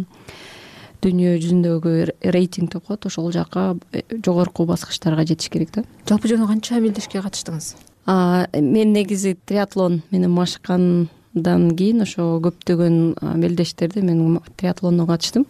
S21: дүйнө жүзүндөгү рейтинг деп коет, ошол жака жогорку баскычтарга жетиш керек да.
S4: Жалпы жана канча мелдешке катыштыңыз?
S21: Мен негизи триатлон менен машыккандан кийин ошо көптөгөн мелдештерди мен триатлондон катыштым.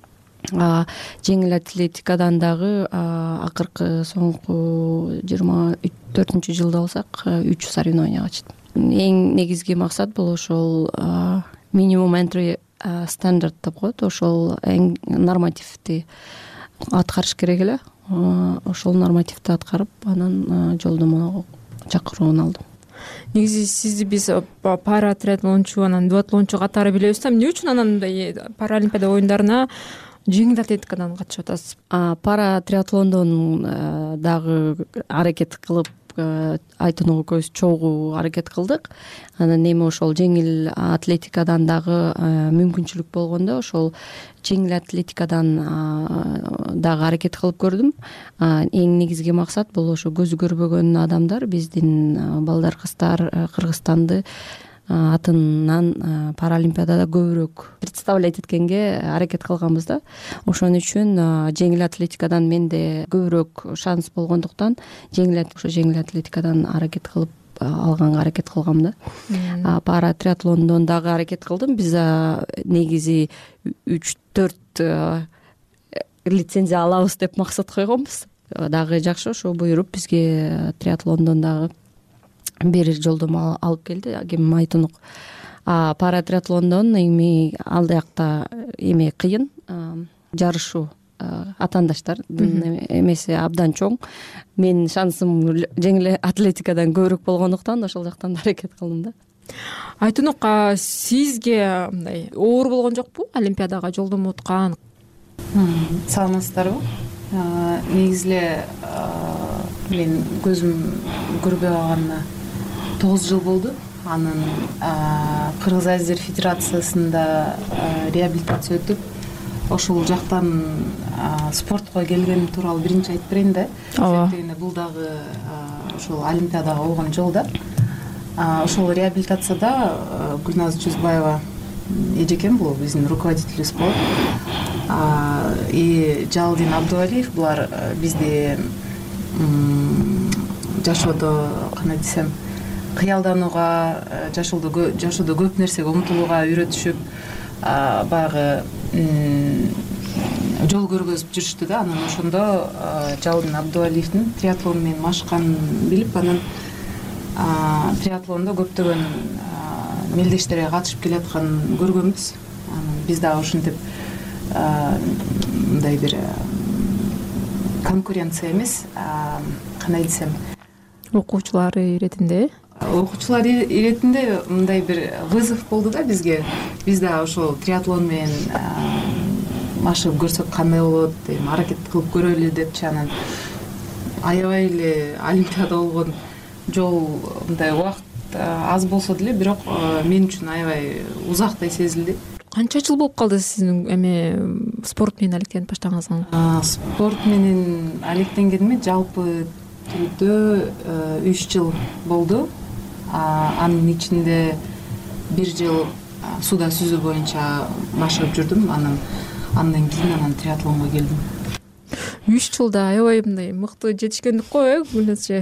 S21: Жеңил атлетикадан дагы акыркы соңку 24-жылда болсак 3 соревнования катыштым. Эң негизги максат бул ошол минимум entry стандарт деп коет, ошол эң нормативди аткарыш керек эле. Ошол нормативди аткарып, анан жолдомо чакыруун алдым.
S4: Негизи сизди биз пара триатлончу, анан дуатлончу катары билебиз да, эмне үчүн анан мындай пара олимпиада оюндарына жеңил атлетикадан катышып атасыз?
S21: Пара триатлондон дагы аракет кылып, Айтунук экөөбүз чогуу аракет кылдык. Анан эми ошол жеңил атлетикадан дагы мүмкүнчүлүк болгондо ошол жеңил атлетикадан дагы аракет кылып көрдүм. Эң негизги максат бул ошо көзү көрбөгөн адамдар, биздин балдар, кыздар Кыргызстанды атынан паралимпиадада көбүрөөк представлять эткенге аракет кылганбыз да. Ошон үчүн жеңил атлетикадан менде көбүрөөк шанс болгондуктан жеңил атлетикадан аракет кылып алганга аракет кылгам да. Пара триатлондон дагы аракет кылдым. Биз негизи 3-4 лицензия алабыз деп максат койгонбуз. Дагы жакшы ошо буйруп бизге триатлондон дагы бир жолдомо алып келди Агем Айтунук. Пара триатлондон эми алдыякта эме кыйын, жарышуу атаандаштардын эмеси абдан чоң. Менин шансым жеңил атлетикадан көбүрөөк болгондуктан ошол жактан аракет кылдым да.
S4: Айтунук, сизге мындай оор болгон жокпу олимпиадага жолдомо уткан?
S9: Саламатсыздарбы? Негизи эле мен көзүм көрбөй калганына 9 жыл болду. Анын Кыргыз Азиздер Федерациясында реабилитация өтүп, ошол жактан спортко келгеним тууралуу биринчи айтып берейин да. Себеби бул дагы ошол олимпиадага болгон жол да. Ошол реабилитацияда Гүлназ Жүзбаева эжекем, бул биздин руководителибиз болот. И Жалдин Абдувалиев, булар бизди жашоодо кандай десем, кыялданууга, жашоодо көп нерсеге умтулууга үйрөтүшүп, баягы жол көргөзүп жүрүштү да. Анан ошондо Жалдин Абдувалиевдин триатлон менен машыкканын билип, анан триатлондо көптөгөн мелдештерге катышып келатканын көргөнбүз. Биз дагы ушинтип мындай бир конкуренция эмес, кандай десем,
S4: окуучулар иретинде
S9: мындай бир вызов болду да бизге. Биз дагы ошол триатлон менен машыгып көрсөк кандай болот, аракет кылып көрөлү депчи. Анан аябай эле олимпиада болгон жол, мындай убакыт аз болсо деле, бирок мен үчүн аябай узактай сезилди.
S4: Канча жыл болуп калды сиздин эме спорт менен алектенип баштаганыңызга?
S9: Спорт менен алектенгениме жалпы түрдө 3 жыл болду. Анын ичинде 1 жыл сууда сүзүү боюнча машыгып жүрдүм. Андан кийин триатлонго келдим.
S4: 3 жылда аябай мындай мыкты жетишкендик го, Гүлназчы?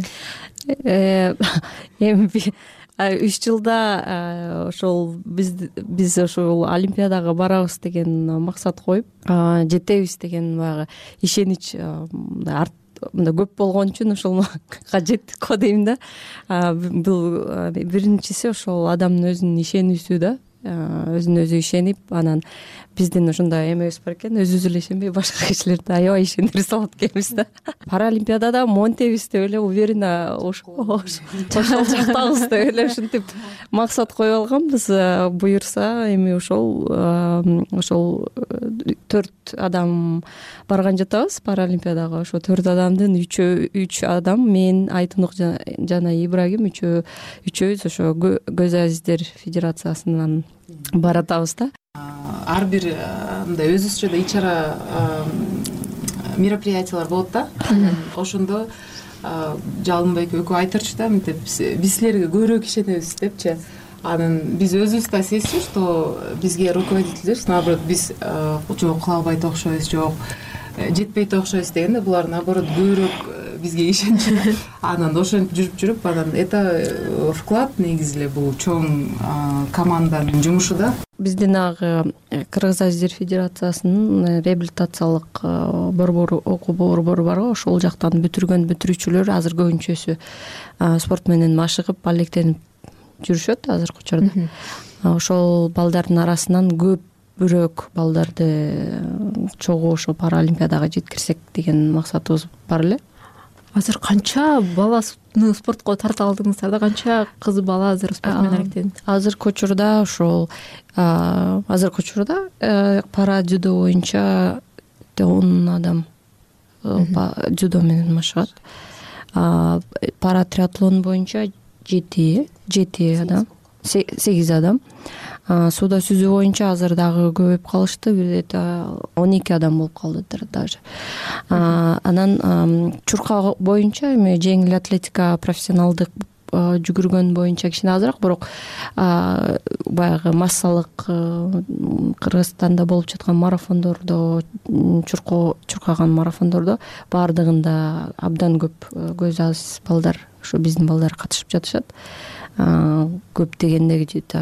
S21: Эми 3 жылда ошол биз ошол олимпиадага барабыз деген максат коюп, жетебиз деген баягы ишенич мындай көп болгон үчүн ошолго жеттик го дейм да. Бул биринчиси ошол адамдын өзүнүн ишенүүсү да. Өзүнө өзү ишенип, анан биздин ошондой эмебиз бар экен, өзүбүз эле ишенбей башка кишилерди аябай ишендире салат экенбиз да. Паралимпиадада монтебиз деп эле уверенно ошол жактабыз деп эле ушинтип максат коюп алганбыз. Буюрса эми ошол 4 адам барган жатабыз Паралимпиадага. Ошо 4 адамдын 3 адам, мен, Айтунук жана Ибрагим үчөөбүз ошо Көз Азиздер Федерациясынан баратабыз да.
S9: Ар бир мындай өзүбүзчө да ичара мероприятиялар болот да. Ошондо Жалынбек экөө айтырчу да, мынтип биз силерге көбүрөөк ишенебиз депчи. Анан биз өзүбүз да сезчү, что бизге руководителдер, наоборот, биз жок кыла албайт окшойбуз, жок жетпейт окшойбуз дегенде, булар наоборот көбүрөөк бизге ишенчү. Анан ошентип жүрүп, анан это вклад негизи эле бул чоң команданын жумушу да.
S21: Биздин агы Кыргыз Азиздер Федерациясынын реабилитациялык борбору, окуу борбору бар го, ошол жактан бүтүрүүчүлөр азыр көбүнчөсү спорт менен машыгып, алектенип жүрүшөт азыркы учурда. Ошол балдардын арасынан көбүрөөк балдарды чогуу ошо Паралимпиадага жеткирсек деген максатыбыз бар эле.
S4: Азыр канча баланы спортко тарта алдыңыздар да? Канча кыз бала азыр спорт менен алектенет?
S21: Азыркы учурда ошол пара дзюдо боюнча 10 адам дзюдо менен машыгат. Пара триатлон боюнча 7 адам, 8 адам. Сууда сүзүү боюнча азыр дагы көбөйүп калышты, бирде 12 адам болуп калдыдыр даже. Анан чурка боюнча эми жеңил атлетика профессионалдык жүгүргөн боюнча кичине азыраак, бирок баягы массалык Кыргызстанда болуп жаткан марафондордо, чуркаган марафондордо баардыгында абдан көп көз азиз балдар, ошо биздин балдар катышып жатышат. Көп дегенде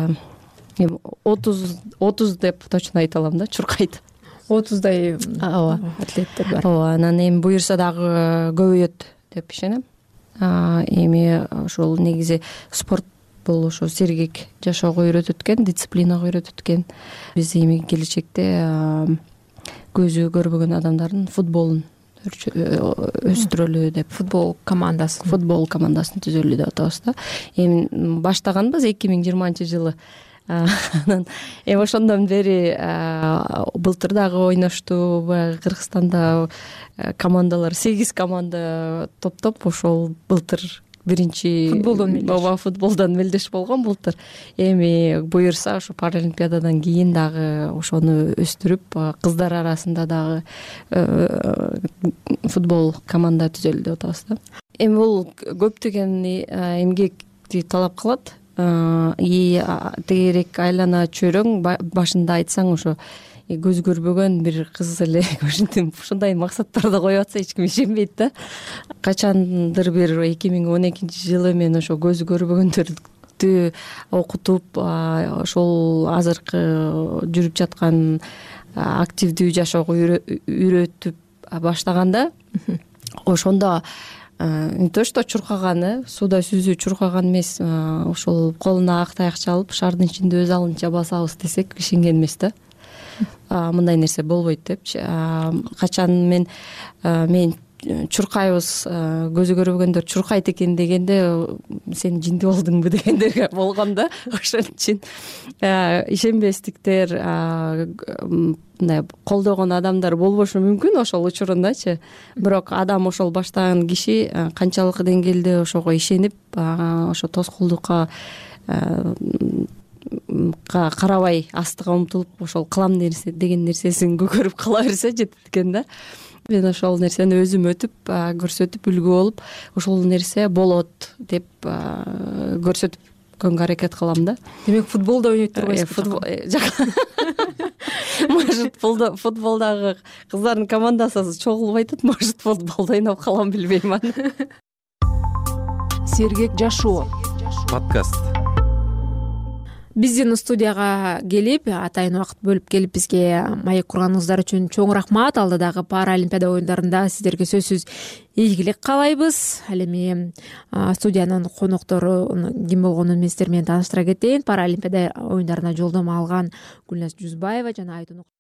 S21: 30 деп точно айта алам да, чуркайт.
S4: 30дай атлеттер бар.
S21: Ооба, анан эми буюрса дагы көбөйөт деп ишенем. Эми ошол негизи спорт бул ошо сергек жашоого үйрөтөт экен, дисциплинага үйрөтөт экен. Биз эми келечекте көзү көрбөгөн адамдардын футболун өстүрөлү деп, футбол командасын түзөлү деп атабыз да. Эми баштаганбыз 2020 жылы. Анан ошондон бери былтыр дагы ойношту. Баягы Кыргызстанда командалар 8 команда топтоп, ошол былтыр биринчи футболдон мелдеш болгон былтыр. Эми буюрса ошо Паралимпиададан кийин дагы ошону өстүрүп, кыздар арасында дагы футбол команда түзөлү деп атабыз да. Эми бул көптөгөн эмгекти талап кылат. Тегерек айлана чөйрөң башында айтсаң, ошо көз көрбөгөн бир кыз эле ушундай максаттарды коюп атса эч ким ишенбейт да. Качандыр бир 2012 жылы мен ошо көз көрбөгөндөрдү окутуп, ошол азыркы жүрүп жаткан активдүү жашоого үйрөтүп баштаганда, ошондо не то что чуркаган, сууда сүзүү чуркаган эмес, ошол колуна ак таякча алып шаардын ичинде өз алынча басабыз десек ишенген эмес да. Мындай нерсе болбойт депчи. Качан мен чуркайбыз, көзү көрбөгөндөр чуркайт экен дегенде сен жинди болдуңбу дегендер болгон да. Ошон үчүн ишенбестиктер, мындай колдогон адамдар болбошу мүмкүн ошол учурундачы. Бирок адам ошол баштаган киши канчалык деңгээлде ошого ишенип, ошо тоскоолдукка карабай астыга умтулуп ошол кылам деген нерсесин көкөрүп кала берсе жетет экен да. Мен ошол нерсени өзүм өтүп, көрсөтүп, үлгү болуп, ошол нерсе болот деп көрсөтүпкөнгө аракет кылам да.
S4: Демек футболдо ойнойт турбайсызбы?
S21: Может, футболдагы кыздардын командасы чогулбай атат, может, футболдо ойноп калам, билбейм аны.
S15: Сергек жашоо
S23: подкаст.
S4: Биздин студияга келип, атайын убакыт бөлүп келип бизге маек курганыңыздар үчүн чоң рахмат. Алдыдагы Паралимпиада оюндарында сиздерге сөзсүз ийгилик каалайбыз. Ал эми студиянын коноктору ким болгонун мен сиздер менен тааныштыра кетейин. Паралимпиада оюндарына жолдомо алган Гүлназ Жүзбаева жана Айтун